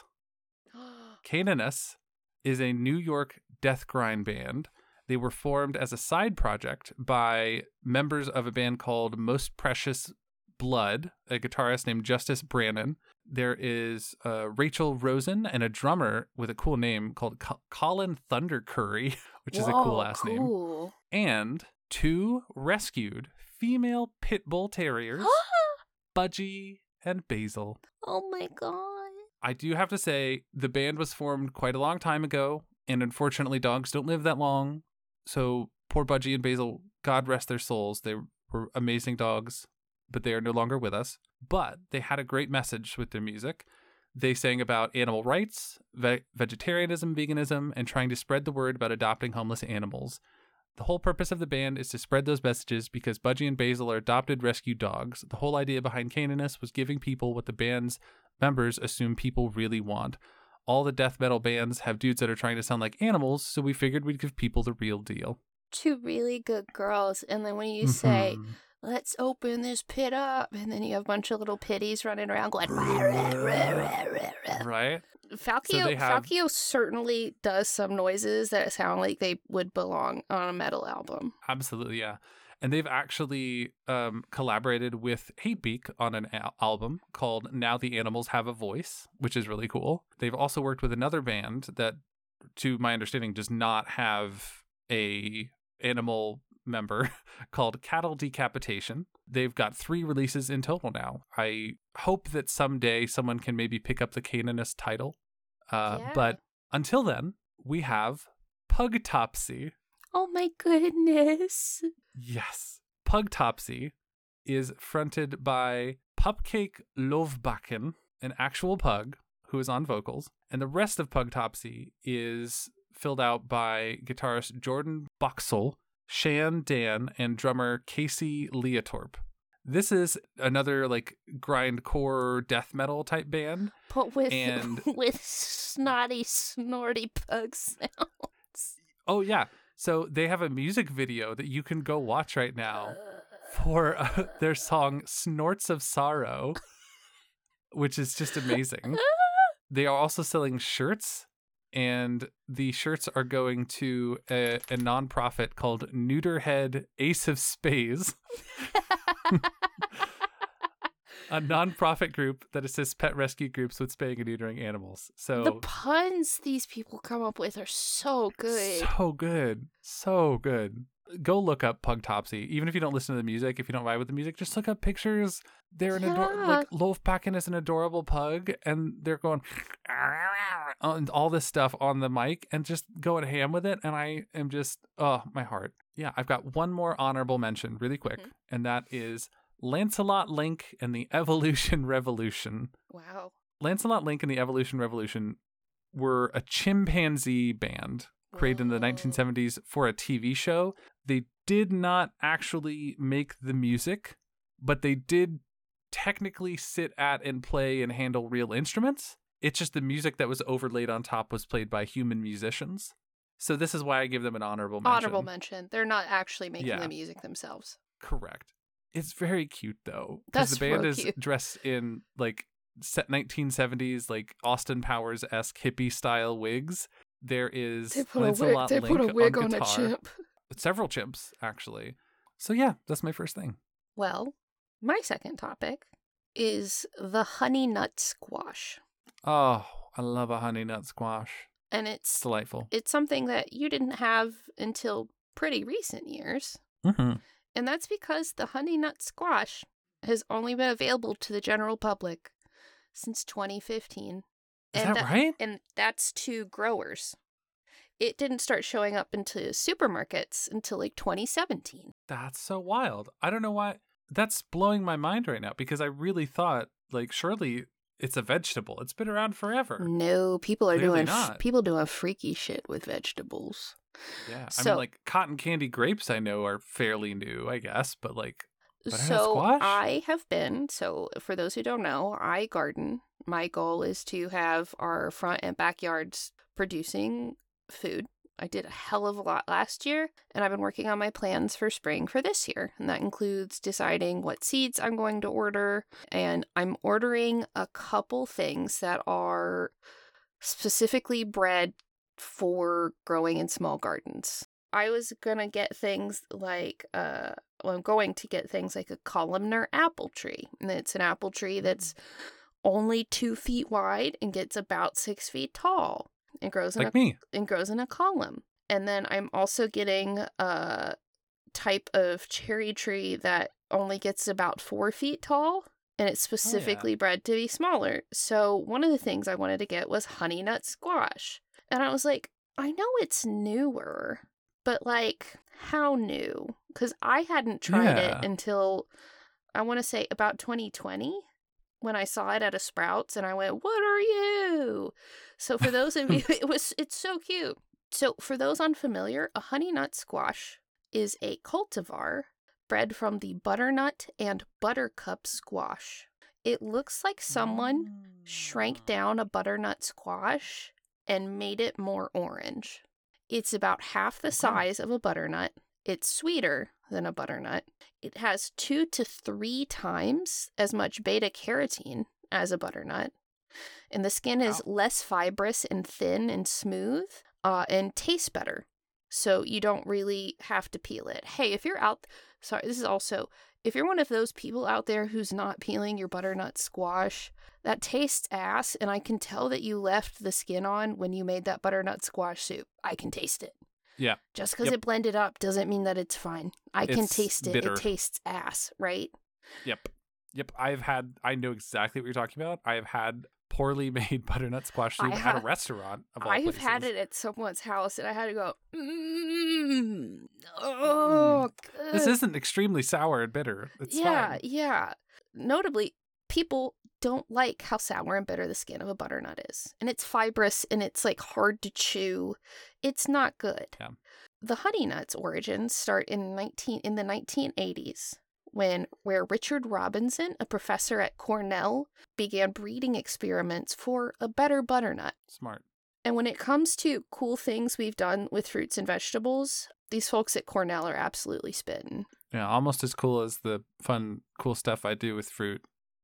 Canaanus is a New York death grind band. They were formed as a side project by members of a band called Most Precious Blood, a guitarist named Justice Brannon. There is uh, Rachel Rosen and a drummer with a cool name called Co- Colin Thundercurry, which is a cool Whoa, last name. cool. And two rescued female pit bull terriers, Budgie and Basil. Oh my god. I do have to say, the band was formed quite a long time ago, and unfortunately, dogs don't live that long. So poor Budgie and Basil, God rest their souls. They were amazing dogs, but they are no longer with us. But they had a great message with their music. They sang about animal rights, ve- vegetarianism, veganism, and trying to spread the word about adopting homeless animals. The whole purpose of the band is to spread those messages because Budgie and Basil are adopted rescue dogs. The whole idea behind Canaanus was giving people what the band's members assume people really want. All the death metal bands have dudes that are trying to sound like animals, so we figured we'd give people the real deal. Two really good girls. And then when you say, Mhm. let's open this pit up, and then you have a bunch of little pitties running around going, rah, rah, rah, rah, rah, rah. Right? Falkio, they have- Falkio certainly does some noises that sound like they would belong on a metal album. Absolutely, yeah. And they've actually um, collaborated with Hatebeak on an al- album called Now the Animals Have a Voice, which is really cool. They've also worked with another band that, to my understanding, does not have a animal member called Cattle Decapitation. They've got three releases in total now. I hope that someday someone can maybe pick up the Canaanus title. Uh, Yeah. But until then, we have Pugtopsy. Oh my goodness. Yes. Pugtopsy is fronted by Pupcake Lovbakken, an actual pug who is on vocals, and the rest of Pugtopsy is filled out by guitarist Jordan Boxall, Shan Dan, and drummer Casey Leotorp. This is another like grindcore death metal type band, but with and with snotty, snorty pug sounds. Oh yeah, so they have a music video that you can go watch right now for uh, their song "Snorts of Sorrow," which is just amazing. They are also selling shirts, and the shirts are going to a, a nonprofit called Neuterhead Ace of Spades. A nonprofit group that assists pet rescue groups with spaying and neutering animals. So the puns these people come up with are so good. So good. So good. Go look up Pugtopsy. Even if you don't listen to the music, if you don't vibe with the music, just look up pictures. They're an Yeah. ador- like Lofbakken is an adorable pug, and they're going and all this stuff on the mic and just going ham with it. And I am just, oh, my heart. Yeah, I've got one more honorable mention really quick, Mhm. and that is Lancelot Link and the Evolution Revolution. Wow. Lancelot Link and the Evolution Revolution were a chimpanzee band created in the nineteen seventies for a T V show. They did not actually make the music, but they did technically sit at and play and handle real instruments. It's just the music that was overlaid on top was played by human musicians. So this is why I give them an honorable mention. Honorable mention. They're not actually making Yeah. the music themselves. Correct. It's very cute though, because That's the band real is cute. dressed in like set nineteen seventies like Austin Powers esque hippie style wigs. There is They put a wig. Lancelot They Link put a wig on, on a guitar. chimp. Several chimps actually. So yeah, that's my first thing. Well, my second topic is the honey nut squash, Oh, I love a honey nut squash. and It's it's delightful. it's something that you didn't have until pretty recent years, Mm-hmm. and that's because the honey nut squash has only been available to the general public since twenty fifteen. Is and that right? And that's to growers. It didn't start showing up into supermarkets until like twenty seventeen. That's so wild. I don't know why. That's blowing my mind right now because I really thought, like, surely it's a vegetable. It's been around forever. No, people are Clearly doing not. people doing freaky shit with vegetables. Yeah. I So- mean, like, cotton candy grapes I know are fairly new, I guess, but, like, Banana So squash? I have been, so for those who don't know, I garden. My goal is to have our front and backyards producing food. I did a hell of a lot last year, and I've been working on my plans for spring for this year. And that includes deciding what seeds I'm going to order. And I'm ordering a couple things that are specifically bred for growing in small gardens. I was going to get things like, uh, well, I'm going to get things like a columnar apple tree. And it's an apple tree that's only two feet wide and gets about six feet tall. It grows in like a me. and grows in a column. And then I'm also getting a type of cherry tree that only gets about four feet tall, and it's specifically bred to be smaller. So one of the things I wanted to get was honey nut squash. And I was like, I know it's newer, but like, how new? Because I hadn't tried Yeah. it until, I want to say, about twenty twenty. When I saw it at a Sprouts, and I went, "What are you?" So for those of you, it was it's so cute. So for those unfamiliar, a honey nut squash is a cultivar bred from the butternut and buttercup squash. It looks like someone shrank down a butternut squash and made it more orange. It's about half the Okay. size of a butternut. It's sweeter than a butternut. It has two to three times as much beta carotene as a butternut. And the skin is Wow. less fibrous and thin and smooth, uh, and tastes better. So you don't really have to peel it. Hey, if you're out, sorry, this is also, if you're one of those people out there who's not peeling your butternut squash, that tastes ass, and I can tell that you left the skin on when you made that butternut squash soup. I can taste it. Yeah. Just because Yep. it blended up doesn't mean that it's fine. I can It's taste it. bitter. It tastes ass, right? Yep. Yep. I've had, I know exactly what you're talking about. I have had poorly made butternut squash soup I at ha- a restaurant of all I have places. had it at someone's house, and I had to go, mm, Mmm. Oh, good. This isn't extremely sour and bitter. It's yeah, fine. yeah. Notably, people don't like how sour and bitter the skin of a butternut is. And it's fibrous and it's like hard to chew. It's not good. Yeah. The honey nut's origins start in nineteen in the nineteen eighties when where Richard Robinson, a professor at Cornell, began breeding experiments for a better butternut. Smart. And when it comes to cool things we've done with fruits and vegetables, these folks at Cornell are absolutely spitting. Yeah, almost as cool as the fun, cool stuff I do with fruit,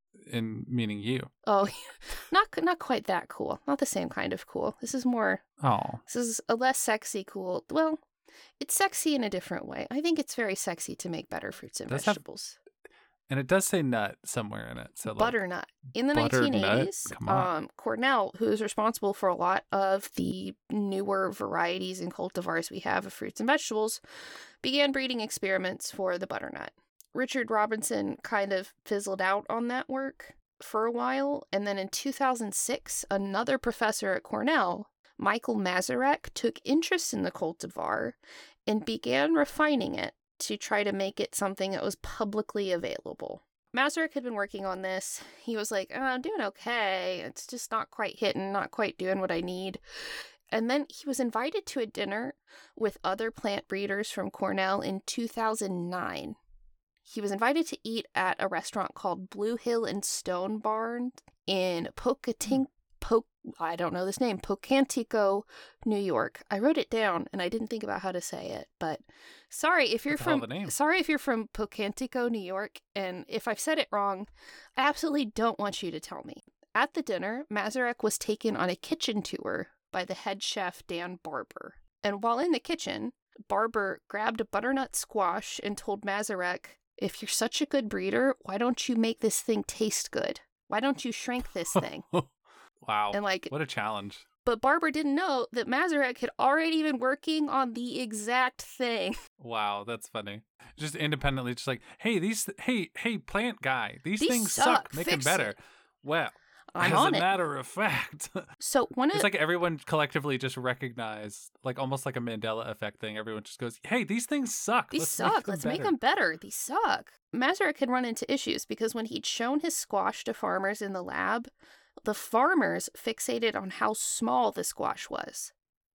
in meaning you. Oh, not not quite that cool. Not the same kind of cool. This is more, Oh, this is a less sexy cool. Well, it's sexy in a different way. I think it's very sexy to make better fruits and Does have- vegetables. and it does say nut somewhere in it. So like, Butternut. In the butternut? nineteen eighties, Come on. um, Cornell, who is responsible for a lot of the newer varieties and cultivars we have of fruits and vegetables, began breeding experiments for the butternut. Richard Robinson kind of fizzled out on that work for a while, and then in two thousand six, another professor at Cornell, Michael Mazurek, took interest in the cultivar and began refining it to try to make it something that was publicly available. Mazurek had been working on this. He was like, oh, I'm doing okay. It's just not quite hitting, not quite doing what I need. And then he was invited to a dinner with other plant breeders from Cornell in two thousand nine. He was invited to eat at a restaurant called Blue Hill and Stone Barn in Pocatink, po- I don't know this name, Pocantico, New York. I wrote it down and I didn't think about how to say it, but sorry if you're That's a hell from of a name. sorry if you're from Pocantico, New York, and if I've said it wrong, I absolutely don't want you to tell me. At the dinner, Mazurek was taken on a kitchen tour by the head chef Dan Barber. And while in the kitchen, Barber grabbed a butternut squash and told Mazurek, if you're such a good breeder, why don't you make this thing taste good? Why don't you shrink this thing? Wow. And like, What a challenge. but Barber didn't know that Mazurek had already been working on the exact thing. Wow, that's funny. Just independently, just like, hey, these, hey, hey, plant guy, these, These things suck. suck. Make them Fix better. it. Well, I'm as on a it. matter of fact, So one of it's like everyone collectively just recognize, like almost like a Mandela effect thing. Everyone just goes, hey, these things suck. these Let's suck. Make them Let's better. make them better. These suck. Mazurek had run into issues because when he'd shown his squash to farmers in the lab, the farmers fixated on how small the squash was.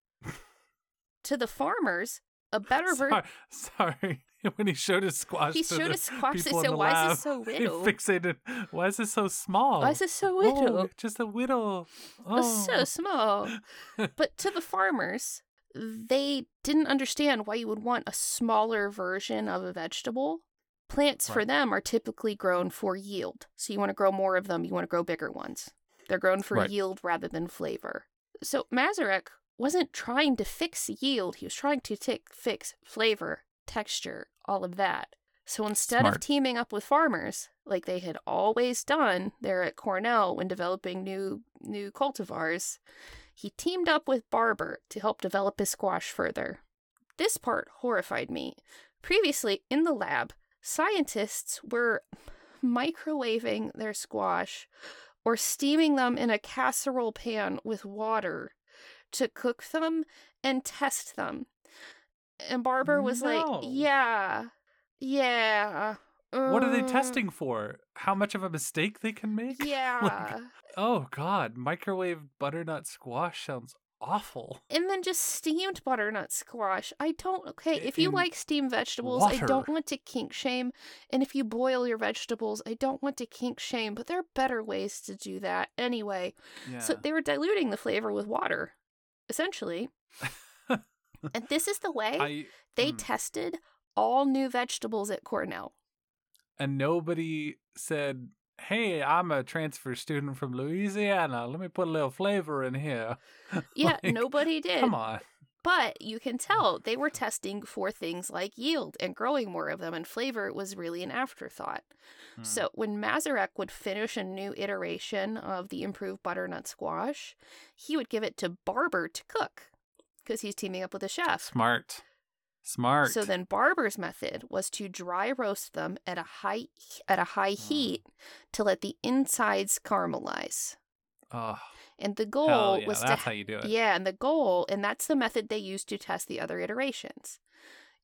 To the farmers, a better version. Sorry, sorry. When he showed his squash, He to showed the his squash. They people in said, the "Why lab, is this so he little? fixated. Why is this so small? Why is this so little? Oh, just a whittle. It's so Oh. small." But to the farmers, they didn't understand why you would want a smaller version of a vegetable. Plants for Right. them are typically grown for yield. So you want to grow more of them, you want to grow bigger ones. They're grown for Right. yield rather than flavor. So Mazurek wasn't trying to fix yield, he was trying to t- fix flavor, texture, all of that. So instead of Smart. teaming up with farmers, like they had always done there at Cornell when developing new new cultivars, he teamed up with Barber to help develop his squash further. This part horrified me. Previously, in the lab, scientists were microwaving their squash or steaming them in a casserole pan with water to cook them and test them. And Barber was like, No. yeah, yeah. What are they uh, testing for? How much of a mistake they can make? Yeah. Oh God, microwave butternut squash sounds awful. And then just steamed butternut squash. I don't, okay, if you In like steamed vegetables, I don't water. want to kink shame. And if you boil your vegetables, I don't want to kink shame, but there are better ways to do that anyway. Yeah. So they were diluting the flavor with water, essentially. And this is the way I they mm. tested all new vegetables at Cornell. and nobody said, "Hey, I'm a transfer student from Louisiana. Let me put a little flavor in here." Yeah, Like, nobody did. Come on. But you can tell they were testing for things like yield and growing more of them, and flavor was really an afterthought. Hmm. So when Mazurek would finish a new iteration of the improved butternut squash, he would give it to Barber to cook because he's teaming up with a chef. Smart. Smart. So then Barber's method was to dry roast them at a high at a high Mm. heat to let the insides caramelize. Oh, And the goal hell yeah, was that's to how you do it. Yeah, and the goal, and that's the method they used to test the other iterations.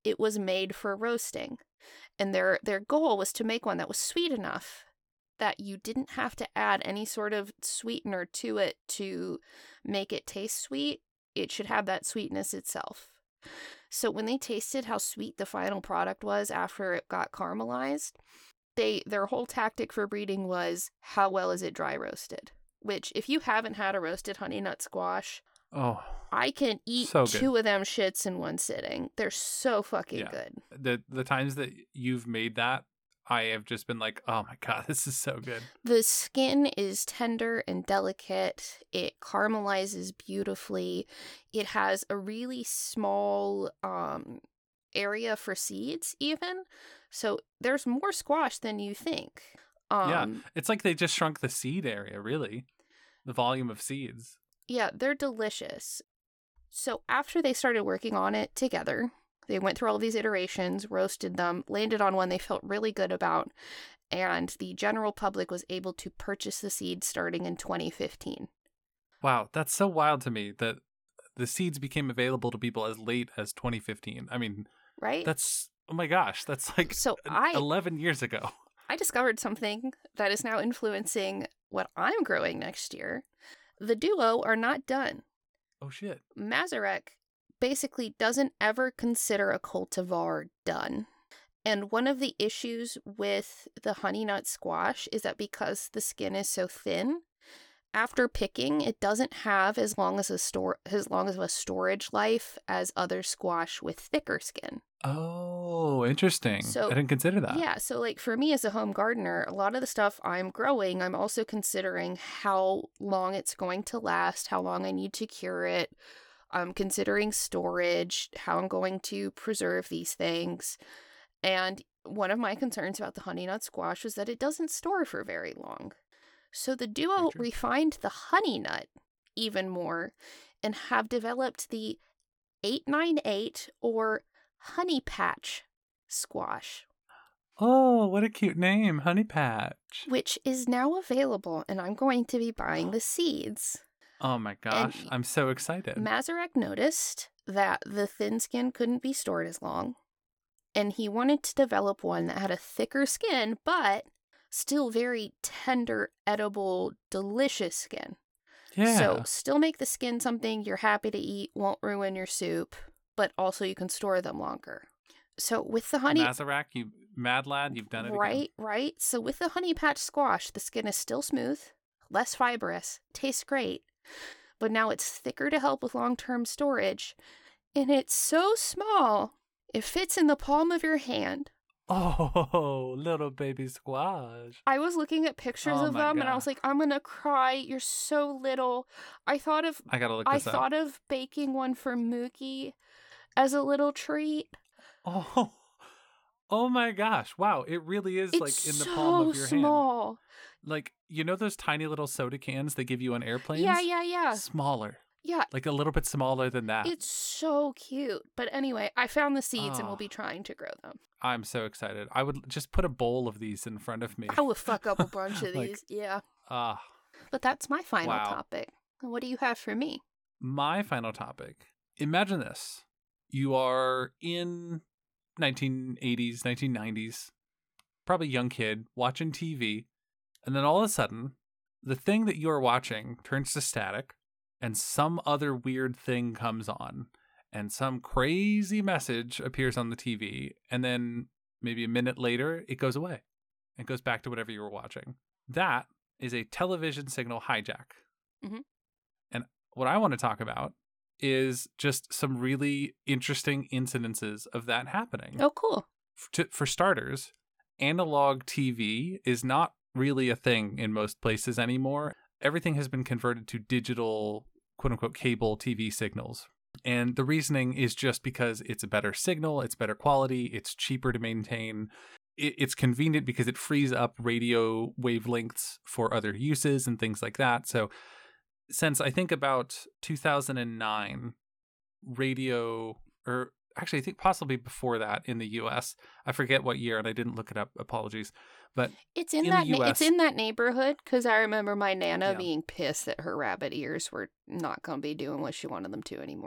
it was made for roasting. And their their goal was to make one that was sweet enough that you didn't have to add any sort of sweetener to it to make it taste sweet. It should have that sweetness itself. So when they tasted how sweet the final product was after it got caramelized, they their whole tactic for breeding was, how well is it dry roasted? Which, if you haven't had a roasted honey nut squash, oh, I can eat so two good. of them shits in one sitting. They're so fucking Yeah. good. The the times that you've made that, I have just been like, oh my God, this is so good. The skin is tender and delicate. It caramelizes beautifully. It has a really small um, area for seeds, even. So there's more squash than you think. Um, yeah, it's like they just shrunk the seed area, really. The volume of seeds. Yeah, they're delicious. So after they started working on it together, they went through all these iterations, roasted them, landed on one they felt really good about, and the general public was able to purchase the seeds starting in twenty fifteen. Wow, that's so wild to me that the seeds became available to people as late as twenty fifteen. I mean, Right? that's, oh my gosh, that's like So I eleven years ago. I discovered something that is now influencing what I'm growing next year. The duo are not done. Oh shit. Mazarek basically doesn't ever consider a cultivar done. And one of the issues with the honey nut squash is that because the skin is so thin, after picking, it doesn't have as long as a store as long as a storage life as other squash with thicker skin. Oh, interesting. So, I didn't consider that. Yeah, so like for me as a home gardener, a lot of the stuff I'm growing, I'm also considering how long it's going to last, how long I need to cure it. I'm considering storage, how I'm going to preserve these things. And one of my concerns about the honey nut squash was that it doesn't store for very long. So the duo refined the honey nut even more and have developed the eight nine eight or honey patch squash. Oh, what a cute name, Honey Patch. Which is now available, and I'm going to be buying the seeds. Oh my gosh, And I'm so excited. Mazarek noticed that the thin skin couldn't be stored as long, and he wanted to develop one that had a thicker skin, but still very tender, edible, delicious skin. Yeah. So still make the skin something you're happy to eat, won't ruin your soup, but also you can store them longer. So with the honey... Mazarek, you mad lad, you've done it Right, again. right. So with the honey patch squash, the skin is still smooth, less fibrous, tastes great, but now it's thicker to help with long-term storage, and it's so small, it fits in the palm of your hand. Oh, little baby squash. I was looking at pictures Oh of my them, and I God. was like, I'm gonna cry. You're so little. I thought of I gotta look I this up. thought of baking one for Mookie as a little treat. Oh, oh my gosh! Wow, it really is It's like in the so palm of your hand. small. Like, you know those tiny little soda cans they give you on airplanes? Yeah, yeah, yeah. Smaller, Yeah, like a little bit smaller than that. it's so cute. But anyway, I found the seeds and Oh. we'll be trying to grow them. I'm so excited. I would just put a bowl of these in front of me. I will fuck up a bunch of Like, these. Yeah. Ah, But that's my final Wow. topic. And what do you have for me? my final topic. Imagine this: you are in nineteen eighties, nineteen nineties, probably a young kid watching T V, and then all of a sudden, the thing that you are watching turns to static, and some other weird thing comes on, and some crazy message appears on the T V, and then maybe a minute later, it goes away. It goes back to whatever you were watching. That is a television signal hijack. Mhm. And what I want to talk about is just some really interesting incidences of that happening. Oh, cool. F- to, for starters, analog T V is not really a thing in most places anymore. Everything has been converted to digital, quote unquote, cable T V signals. And the reasoning is just because it's a better signal, it's better quality, it's cheaper to maintain. It, it's convenient because it frees up radio wavelengths for other uses and things like that. So since I think about two thousand nine, radio, or actually I think possibly before that in the U S, I forget what year and I didn't look it up, apologies. But It's in, in that the na- U S it's in that neighborhood because I remember my nana Yeah. being pissed that her rabbit ears were not going to be doing what she wanted them to anymore.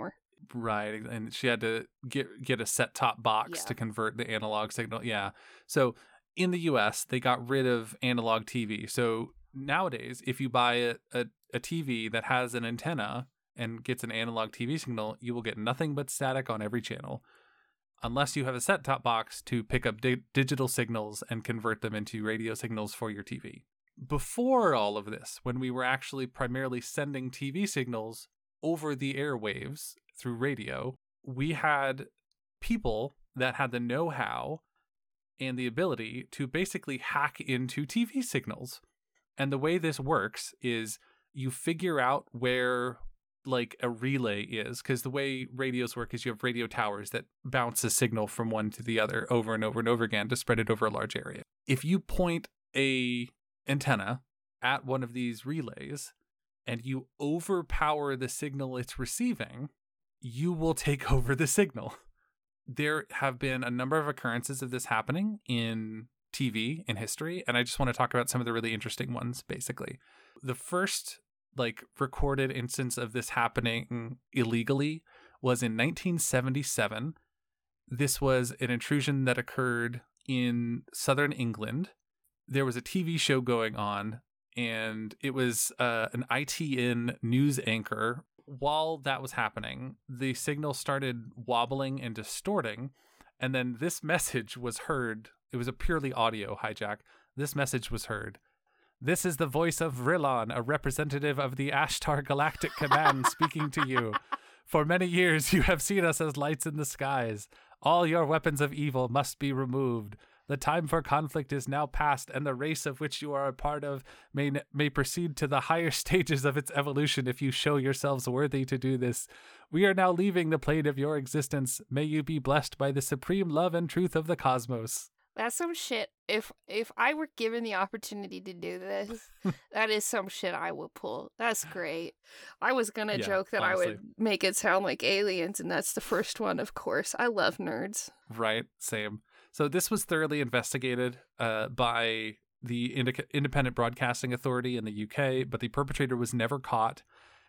Right, and she had to get get a set-top box Yeah. to convert the analog signal. Yeah. So in the U S, they got rid of analog T V. So nowadays, if you buy a, a, a T V that has an antenna and gets an analog T V signal, you will get nothing but static on every channel, unless you have a set-top box to pick up di- digital signals and convert them into radio signals for your T V. Before all of this, when we were actually primarily sending T V signals over the airwaves through radio, we had people that had the know-how and the ability to basically hack into T V signals. And the way this works is you figure out where like a relay is, because the way radios work is you have radio towers that bounce a signal from one to the other over and over and over again to spread it over a large area. If you point a antenna at one of these relays and you overpower the signal it's receiving, you will take over the signal. There have been a number of occurrences of this happening in T V in history, and I just want to talk about some of the really interesting ones, basically. The first like recorded instance of this happening illegally was in nineteen seventy-seven. This was an intrusion that occurred in southern England. There was a T V show going on, and it was uh, an I T N news anchor. While that was happening, the signal started wobbling and distorting, and then this message was heard. It was a purely audio hijack. This message was heard. "This is the voice of Rillon, a representative of the Ashtar Galactic Command, speaking to you. For many years you have seen us as lights in the skies. All your weapons of evil must be removed. The time for conflict is now past, and the race of which you are a part of may may proceed to the higher stages of its evolution if you show yourselves worthy to do this. We are now leaving the plane of your existence. May you be blessed by the supreme love and truth of the cosmos." That's some shit. If if I were given the opportunity to do this, that is some shit I would pull. That's great. I was gonna Yeah, joke that honestly. I would make it sound like aliens, and that's the first one, of course. I love nerds. Right, same. So this was thoroughly investigated uh, by the Indi- Independent Broadcasting Authority in the U K, but the perpetrator was never caught,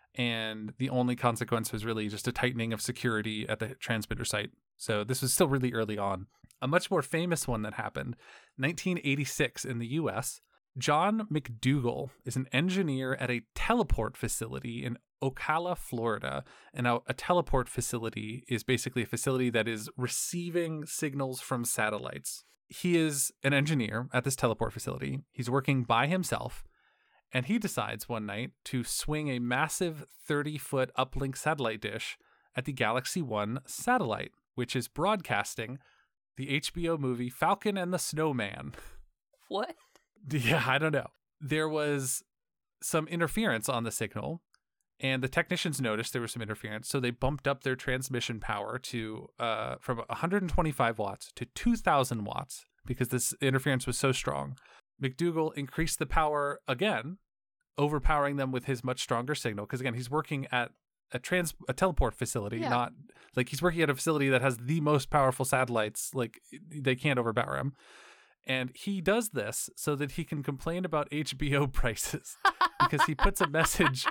and the only consequence was really just a tightening of security at the transmitter site. So this was still really early on. A much more famous one that happened, nineteen eighty-six in the U S, John McDougall is an engineer at a teleport facility in Ocala, Florida. And now a teleport facility is basically a facility that is receiving signals from satellites. He is an engineer at this teleport facility. He's working by himself, and he decides one night to swing a massive thirty-foot uplink satellite dish at the Galaxy One satellite, which is broadcasting the H B O movie Falcon and the Snowman. What? Yeah, I don't know. There was some interference on the signal, and the technicians noticed there was some interference, so they bumped up their transmission power to uh, from one hundred twenty-five watts to two thousand watts because this interference was so strong. McDougall increased the power again, overpowering them with his much stronger signal, because again, he's working at a trans a teleport facility, Yeah. not like he's working at a facility that has the most powerful satellites. Like they can't overpower him. And he does this so that he can complain about H B O prices because he puts a message.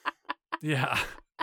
Yeah.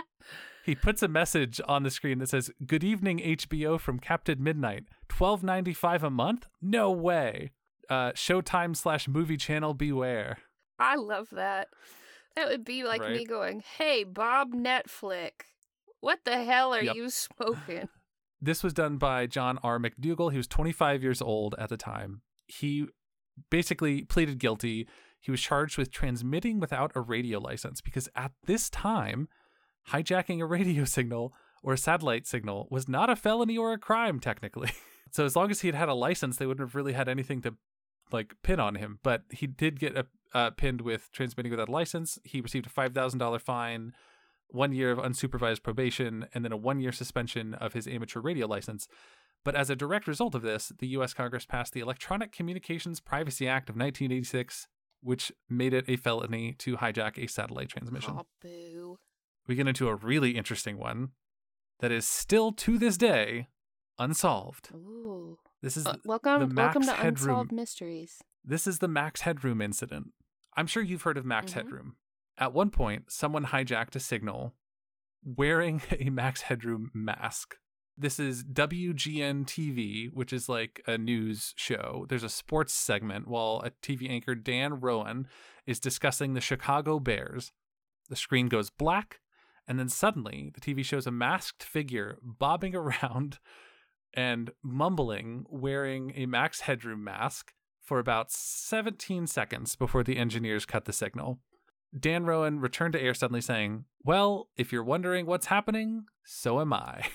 He puts a message on the screen that says, "Good evening, H B O from Captain Midnight. twelve ninety-five a month? No way. Uh, Showtime slash movie channel beware." I love that. That would be like Right. me going, "Hey, Bob Netflix, what the hell are Yep. you smoking?" This was done by John R. McDougall. He was twenty-five years old at the time. He basically pleaded guilty. He was charged with transmitting without a radio license because at this time, hijacking a radio signal or a satellite signal was not a felony or a crime, technically. So as long as he had had a license, they wouldn't have really had anything to like pin on him. But he did get a, uh, pinned with transmitting without a license. He received a five thousand dollars fine, one year of unsupervised probation, and then a one-year suspension of his amateur radio license. But as a direct result of this, the U S Congress passed the Electronic Communications Privacy Act of nineteen eighty-six, which made it a felony to hijack a satellite transmission. Oh, boo. We get into a really interesting one that is still to this day unsolved. Ooh. This is Uh, the welcome, Max welcome to Headroom. Unsolved Mysteries. This is the Max Headroom incident. I'm sure you've heard of Max Mhm. Headroom. At one point, someone hijacked a signal wearing a Max Headroom mask. This is W G N T V, which is like a news show. There's a sports segment while a T V anchor, Dan Rowan, is discussing the Chicago Bears. The screen goes black, and then suddenly the T V shows a masked figure bobbing around and mumbling, wearing a Max Headroom mask for about seventeen seconds before the engineers cut the signal. Dan Rowan returned to air suddenly saying, "Well, if you're wondering what's happening, so am I."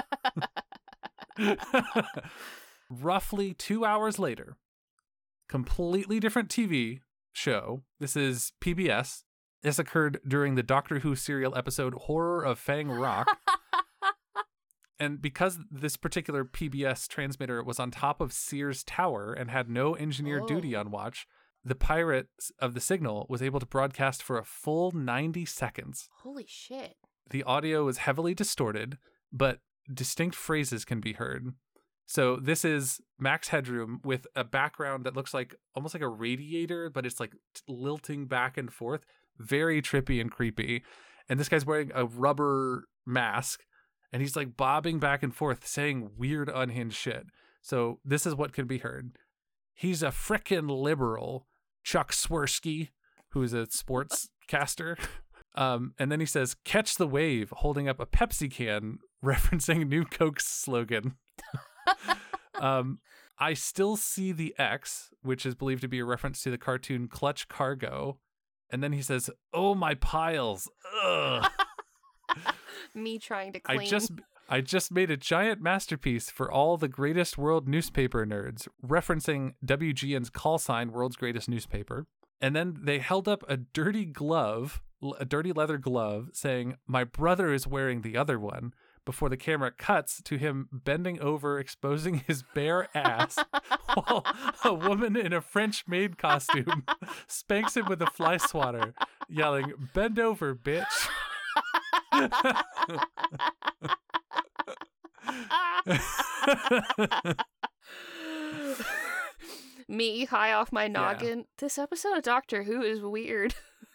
Roughly two hours later, completely different T V show. This is P B S. This occurred during the Doctor Who serial episode Horror of Fang Rock. And because this particular P B S transmitter was on top of Sears Tower and had no engineer Oh. duty on watch, the pirate of the signal was able to broadcast for a full ninety seconds. Holy shit. The audio is heavily distorted, but distinct phrases can be heard. So this is Max Headroom with a background that looks like almost like a radiator, but it's like lilting back and forth. Very trippy and creepy. And this guy's wearing a rubber mask, and he's like bobbing back and forth, saying weird, unhinged shit. So this is what can be heard. He's a frickin' liberal, Chuck Swirsky, who's a sports caster. Um, and then he says, "Catch the wave," holding up a Pepsi can, referencing New Coke's slogan. um, I still see the X, which is believed to be a reference to the cartoon Clutch Cargo. And then he says, "Oh, my piles. Ugh." Me trying to clean. I just I just made a giant masterpiece for all the greatest world newspaper nerds, referencing W G N's call sign, World's Greatest Newspaper. And then they held up a dirty glove, a dirty leather glove, saying, "My brother is wearing the other one," before the camera cuts to him bending over, exposing his bare ass, while a woman in a French maid costume spanks him with a fly swatter, yelling, "Bend over, bitch." Me high off my noggin. This episode of Doctor Who is weird.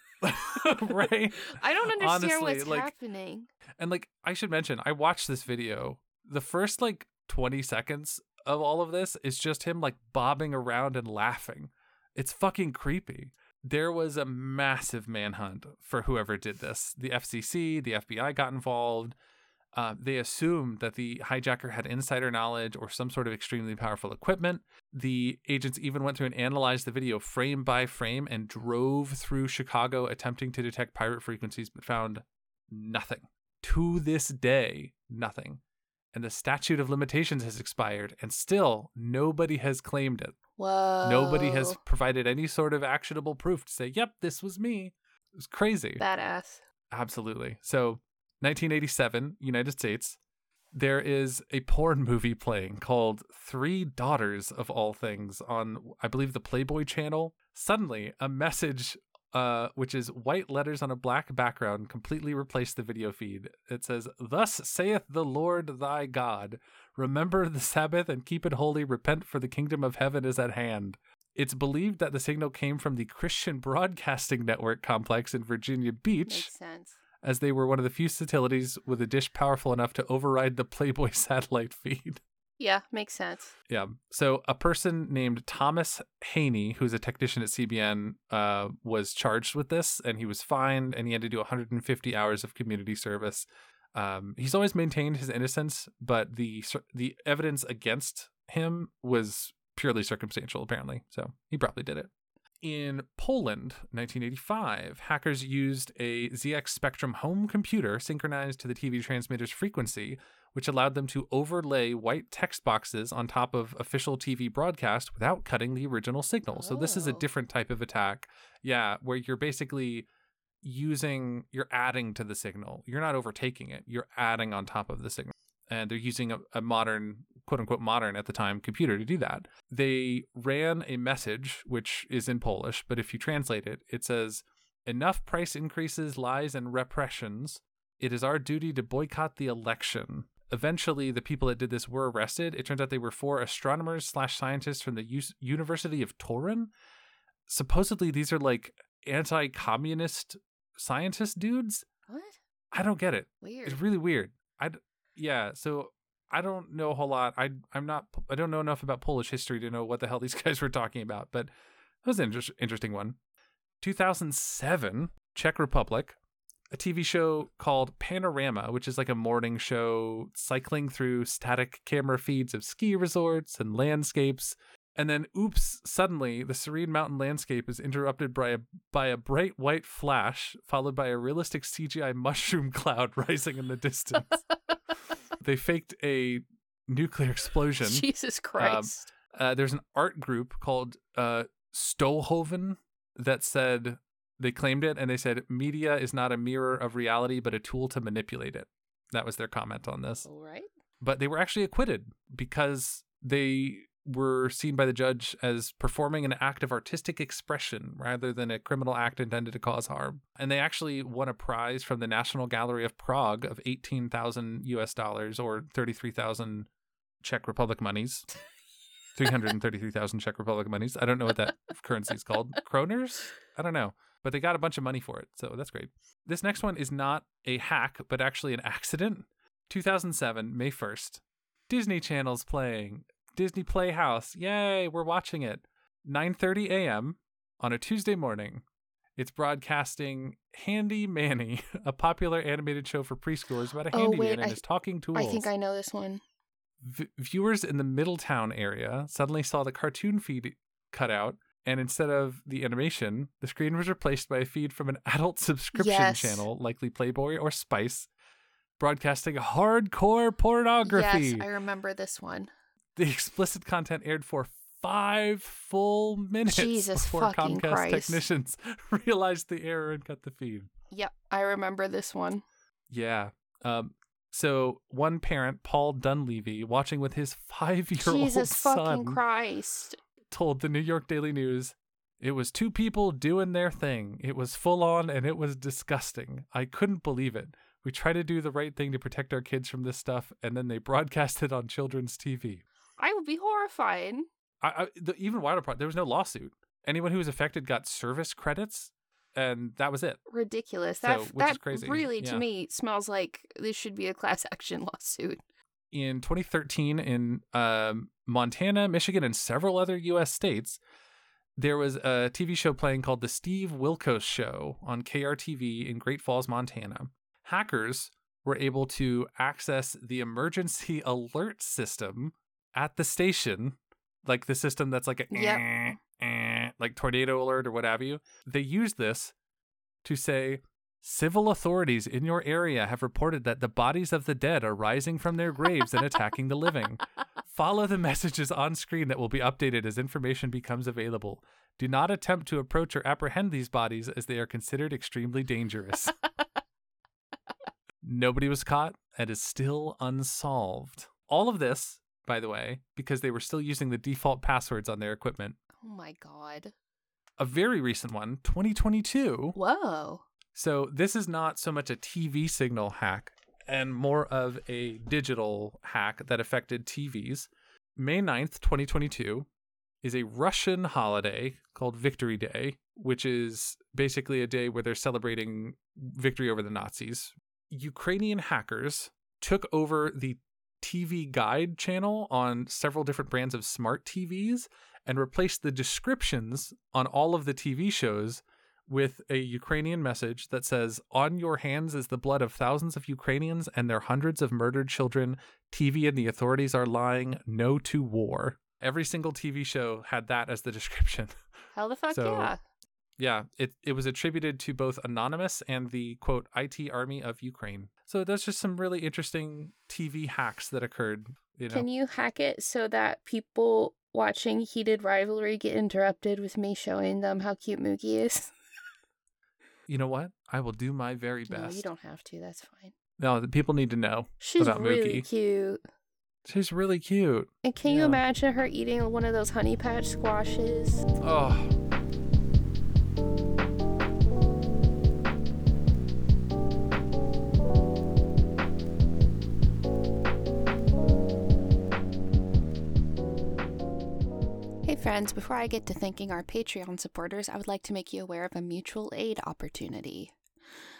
Right? I don't understand Honestly, what's like- happening. And like I should mention, I watched this video. The first like twenty seconds of all of this is just him like bobbing around and laughing. It's fucking creepy. There was a massive manhunt for whoever did this. The F C C, the F B I got involved. Uh, they assumed that the hijacker had insider knowledge or some sort of extremely powerful equipment. The agents even went through and analyzed the video frame by frame and drove through Chicago attempting to detect pirate frequencies, but found nothing. To this day, nothing. And the statute of limitations has expired, and still nobody has claimed it. Whoa. Nobody has provided any sort of actionable proof to say, "Yep, this was me." It was crazy. Badass. Absolutely. So, nineteen eighty-seven, United States, there is a porn movie playing called Three Daughters of all things on, I believe, the Playboy channel. Suddenly, a message, uh, which is white letters on a black background, completely replaced the video feed. It says, "Thus saith the Lord thy God, remember the Sabbath and keep it holy, repent for the kingdom of heaven is at hand." It's believed that the signal came from the Christian Broadcasting Network complex in Virginia Beach, Makes sense. as they were one of the few satellites with a dish powerful enough to override the Playboy satellite feed. Yeah, makes sense. Yeah. So a person named Thomas Haney, who's a technician at C B N, uh, was charged with this, and he was fined, and he had to do one hundred fifty hours of community service. Um, he's always maintained his innocence, but the the evidence against him was purely circumstantial, apparently. So he probably did it. In Poland, nineteen eighty-five, hackers used a Z X Spectrum home computer synchronized to the T V transmitter's frequency, which allowed them to overlay white text boxes on top of official T V broadcast without cutting the original signal. So this is a Oh. different type of attack. Yeah, where you're basically using, you're adding to the signal. You're not overtaking it. You're adding on top of the signal. And they're using a, a modern, quote unquote, modern at the time computer to do that. They ran a message, which is in Polish, but if you translate it, it says, "Enough price increases, lies, and repressions. It is our duty to boycott the election." Eventually, the people that did this were arrested. It turns out they were four astronomers slash scientists from the U- University of Turin. Supposedly, these are like anti-communist scientist dudes. What? I don't get it. Weird. It's really weird. I yeah. So I don't know a whole lot. I I'm not. I don't know enough about Polish history to know what the hell these guys were talking about. But that was an inter- interesting one. two thousand seven, Czech Republic. A T V show called Panorama, which is like a morning show cycling through static camera feeds of ski resorts and landscapes. And then, oops, suddenly the serene mountain landscape is interrupted by a, by a bright white flash, followed by a realistic C G I mushroom cloud rising in the distance. They faked a nuclear explosion. Jesus Christ. Um, uh, there's an art group called uh, Stolhoven that said... They claimed it, and they said, media is not a mirror of reality, but a tool to manipulate it. That was their comment on this. All right. But they were actually acquitted because they were seen by the judge as performing an act of artistic expression rather than a criminal act intended to cause harm. And they actually won a prize from the National Gallery of Prague of eighteen thousand U S dollars or thirty-three thousand Czech Republic monies. three hundred thirty-three thousand Czech Republic monies. I don't know what that currency is called. Kroners? I don't know. But they got a bunch of money for it, so that's great. This next one is not a hack, but actually an accident. two thousand seven, May first. Disney Channel's playing. Disney Playhouse. Yay, we're watching it. nine thirty a.m. on a Tuesday morning. It's broadcasting Handy Manny, a popular animated show for preschoolers about a Oh, handyman wait, and I- his talking tools. I think I know this one. V- viewers in the Middletown area suddenly saw the cartoon feed cut out, and instead of the animation, the screen was replaced by a feed from an adult subscription Yes. channel, likely Playboy or Spice, broadcasting hardcore pornography. Yes, I remember this one. The explicit content aired for five full minutes Jesus before fucking Comcast Christ. technicians realized the error and cut the feed. Yep, I remember this one. Yeah. Um, so one parent, Paul Dunleavy, watching with his five-year-old Jesus son, fucking Christ. told the New York Daily News, "It was two people doing their thing. It was full on and it was disgusting. I couldn't believe it. We try to do the right thing to protect our kids from this stuff, and then they broadcast it on children's T V." I would be horrified. I, I the even wilder part, there was no lawsuit. Anyone who was affected got service credits, and that was it. Ridiculous. So, That which is that crazy. really, to Yeah. me, smells like this should be a class action lawsuit. In twenty thirteen, in um, Montana, Michigan, and several other U S states, there was a T V show playing called The Steve Wilkos Show on K R T V in Great Falls, Montana. Hackers were able to access the emergency alert system at the station, like the system that's like a Yep. eh, eh, like tornado alert or what have you. They used this to say, civil authorities in your area have reported that the bodies of the dead are rising from their graves and attacking the living. Follow the messages on screen that will be updated as information becomes available. Do not attempt to approach or apprehend these bodies as they are considered extremely dangerous. Nobody was caught and is still unsolved. All of this, by the way, because they were still using the default passwords on their equipment. Oh my God. A very recent one, twenty twenty-two. Whoa. So this is not so much a T V signal hack and more of a digital hack that affected T Vs. May ninth, twenty twenty-two is a Russian holiday called Victory Day, which is basically a day where they're celebrating victory over the Nazis. Ukrainian hackers took over the T V Guide channel on several different brands of smart T Vs and replaced the descriptions on all of the T V shows with a Ukrainian message that says, "On your hands is the blood of thousands of Ukrainians and their hundreds of murdered children. T V and the authorities are lying. No to war." Every single T V show had that as the description. Hell the fuck So- yeah. Yeah, it, it was attributed to both Anonymous and the, quote, I T Army of Ukraine. So that's just some really interesting T V hacks that occurred. You know? Can you hack it so that people watching Heated Rivalry get interrupted with me showing them how cute Mookie is? You know what? I will do my very No, best. you don't have to. That's fine. No, the people need to know She's about really Mookie. cute. She's really cute. And can you Yeah. imagine her eating one of those honey patch squashes? Oh. Hey friends, before I get to thanking our Patreon supporters, I would like to make you aware of a mutual aid opportunity.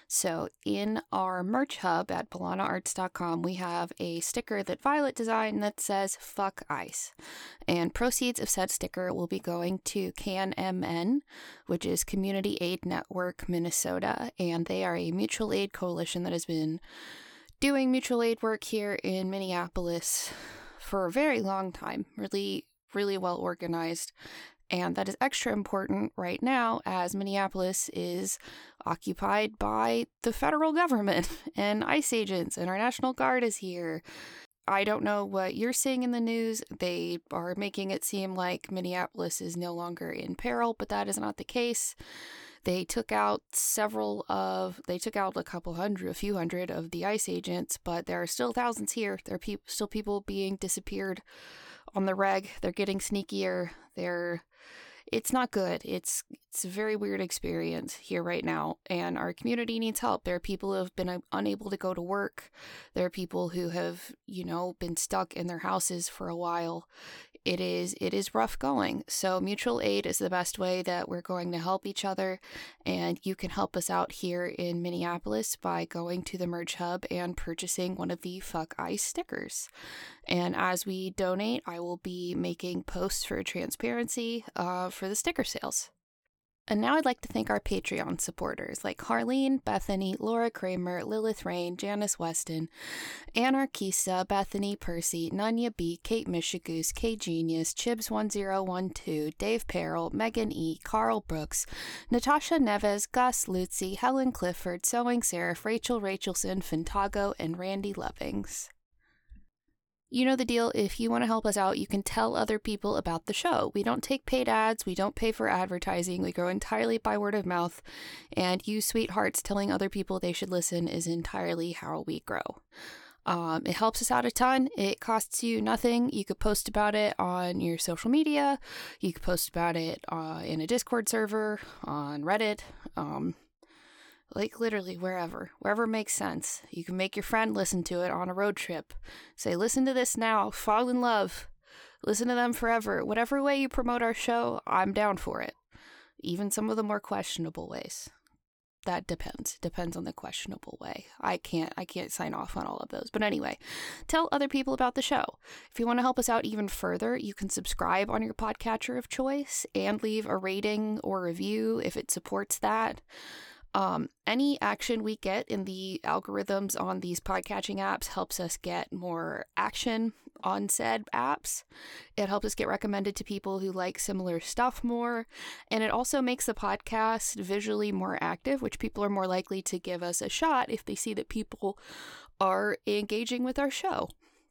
So in our merch hub at Balana Arts dot com, we have a sticker that Violet designed that says "Fuck Ice," and proceeds of said sticker will be going to C A N M N, which is Community Aid Network Minnesota, and they are a mutual aid coalition that has been doing mutual aid work here in Minneapolis for a very long time. Really, really well organized. And that is extra important right now as Minneapolis is occupied by the federal government and ICE agents, and our National Guard is here. I don't know what you're seeing in the news. They are making it seem like Minneapolis is no longer in peril, but that is not the case. They took out several of, they took out a couple hundred, a few hundred of the ICE agents, but there are still thousands here. There are pe- still people being disappeared on the reg. They're getting sneakier. They're, it's not good. It's it's a very weird experience here right now, and our community needs help. There are people who have been unable to go to work. There are people who have, you know, been stuck in their houses for a while. It is it is rough going. So mutual aid is the best way that we're going to help each other, and you can help us out here in Minneapolis by going to the merch hub and purchasing one of the Fuck Ice stickers. And as we donate, I will be making posts for transparency uh, for the sticker sales. And now I'd like to thank our Patreon supporters like Harleen, Bethany, Laura Kramer, Lilith Rain, Janice Weston, Anarchista, Bethany, Percy, Nunya B, Kate Michigoose, K Genius, Chibs one zero one two, Dave Peril, Megan E, Carl Brooks, Natasha Neves, Gus Lutzi, Helen Clifford, Sewing Seraph, Rachel Rachelson, Fintago, and Randy Lovings. You know the deal. If you want to help us out, you can tell other people about the show. We don't take paid ads. We don't pay for advertising. We grow entirely by word of mouth. And you sweethearts telling other people they should listen is entirely how we grow. Um, it helps us out a ton. It costs you nothing. You could post about it on your social media. You could post about it uh, in a Discord server, on Reddit, um... like literally wherever, wherever makes sense. You can make your friend listen to it on a road trip. Say, listen to this now, fall in love, listen to them forever. Whatever way you promote our show, I'm down for it. Even some of the more questionable ways. That depends. Depends on the questionable way. I can't, I can't sign off on all of those. But anyway, tell other people about the show. If you want to help us out even further, you can subscribe on your podcatcher of choice and leave a rating or review if it supports that. Um, any action we get in the algorithms on these podcatching apps helps us get more action on said apps. It helps us get recommended to people who like similar stuff more. And it also makes the podcast visually more active, which people are more likely to give us a shot if they see that people are engaging with our show.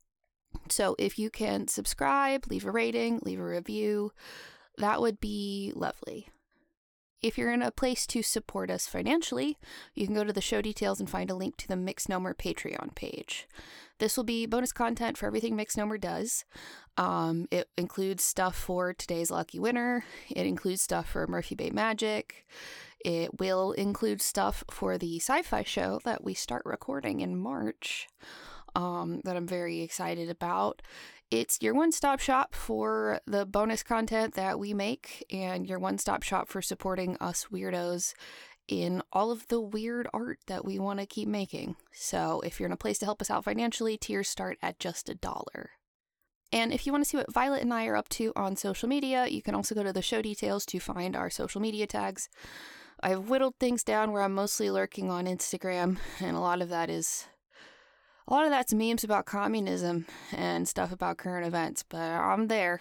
So if you can subscribe, leave a rating, leave a review, that would be lovely. If you're in a place to support us financially, you can go to the show details and find a link to the Mixnomer Patreon page. This will be bonus content for everything Mixnomer does. Um, it includes stuff for today's lucky winner. It includes stuff for Murphy Bay Magic. It will include stuff for the sci-fi show that we start recording in March, um, that I'm very excited about. It's your one-stop shop for the bonus content that we make, and your one-stop shop for supporting us weirdos in all of the weird art that we want to keep making. So if you're in a place to help us out financially, tiers start at just a dollar. And if you want to see what Violet and I are up to on social media, you can also go to the show details to find our social media tags. I've whittled things down where I'm mostly lurking on Instagram, and a lot of that is... A lot of that's memes about communism and stuff about current events, but I'm there.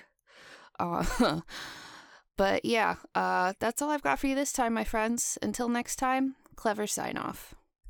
Uh, but yeah, uh, that's all I've got for you this time, my friends. Until next time, clever sign off.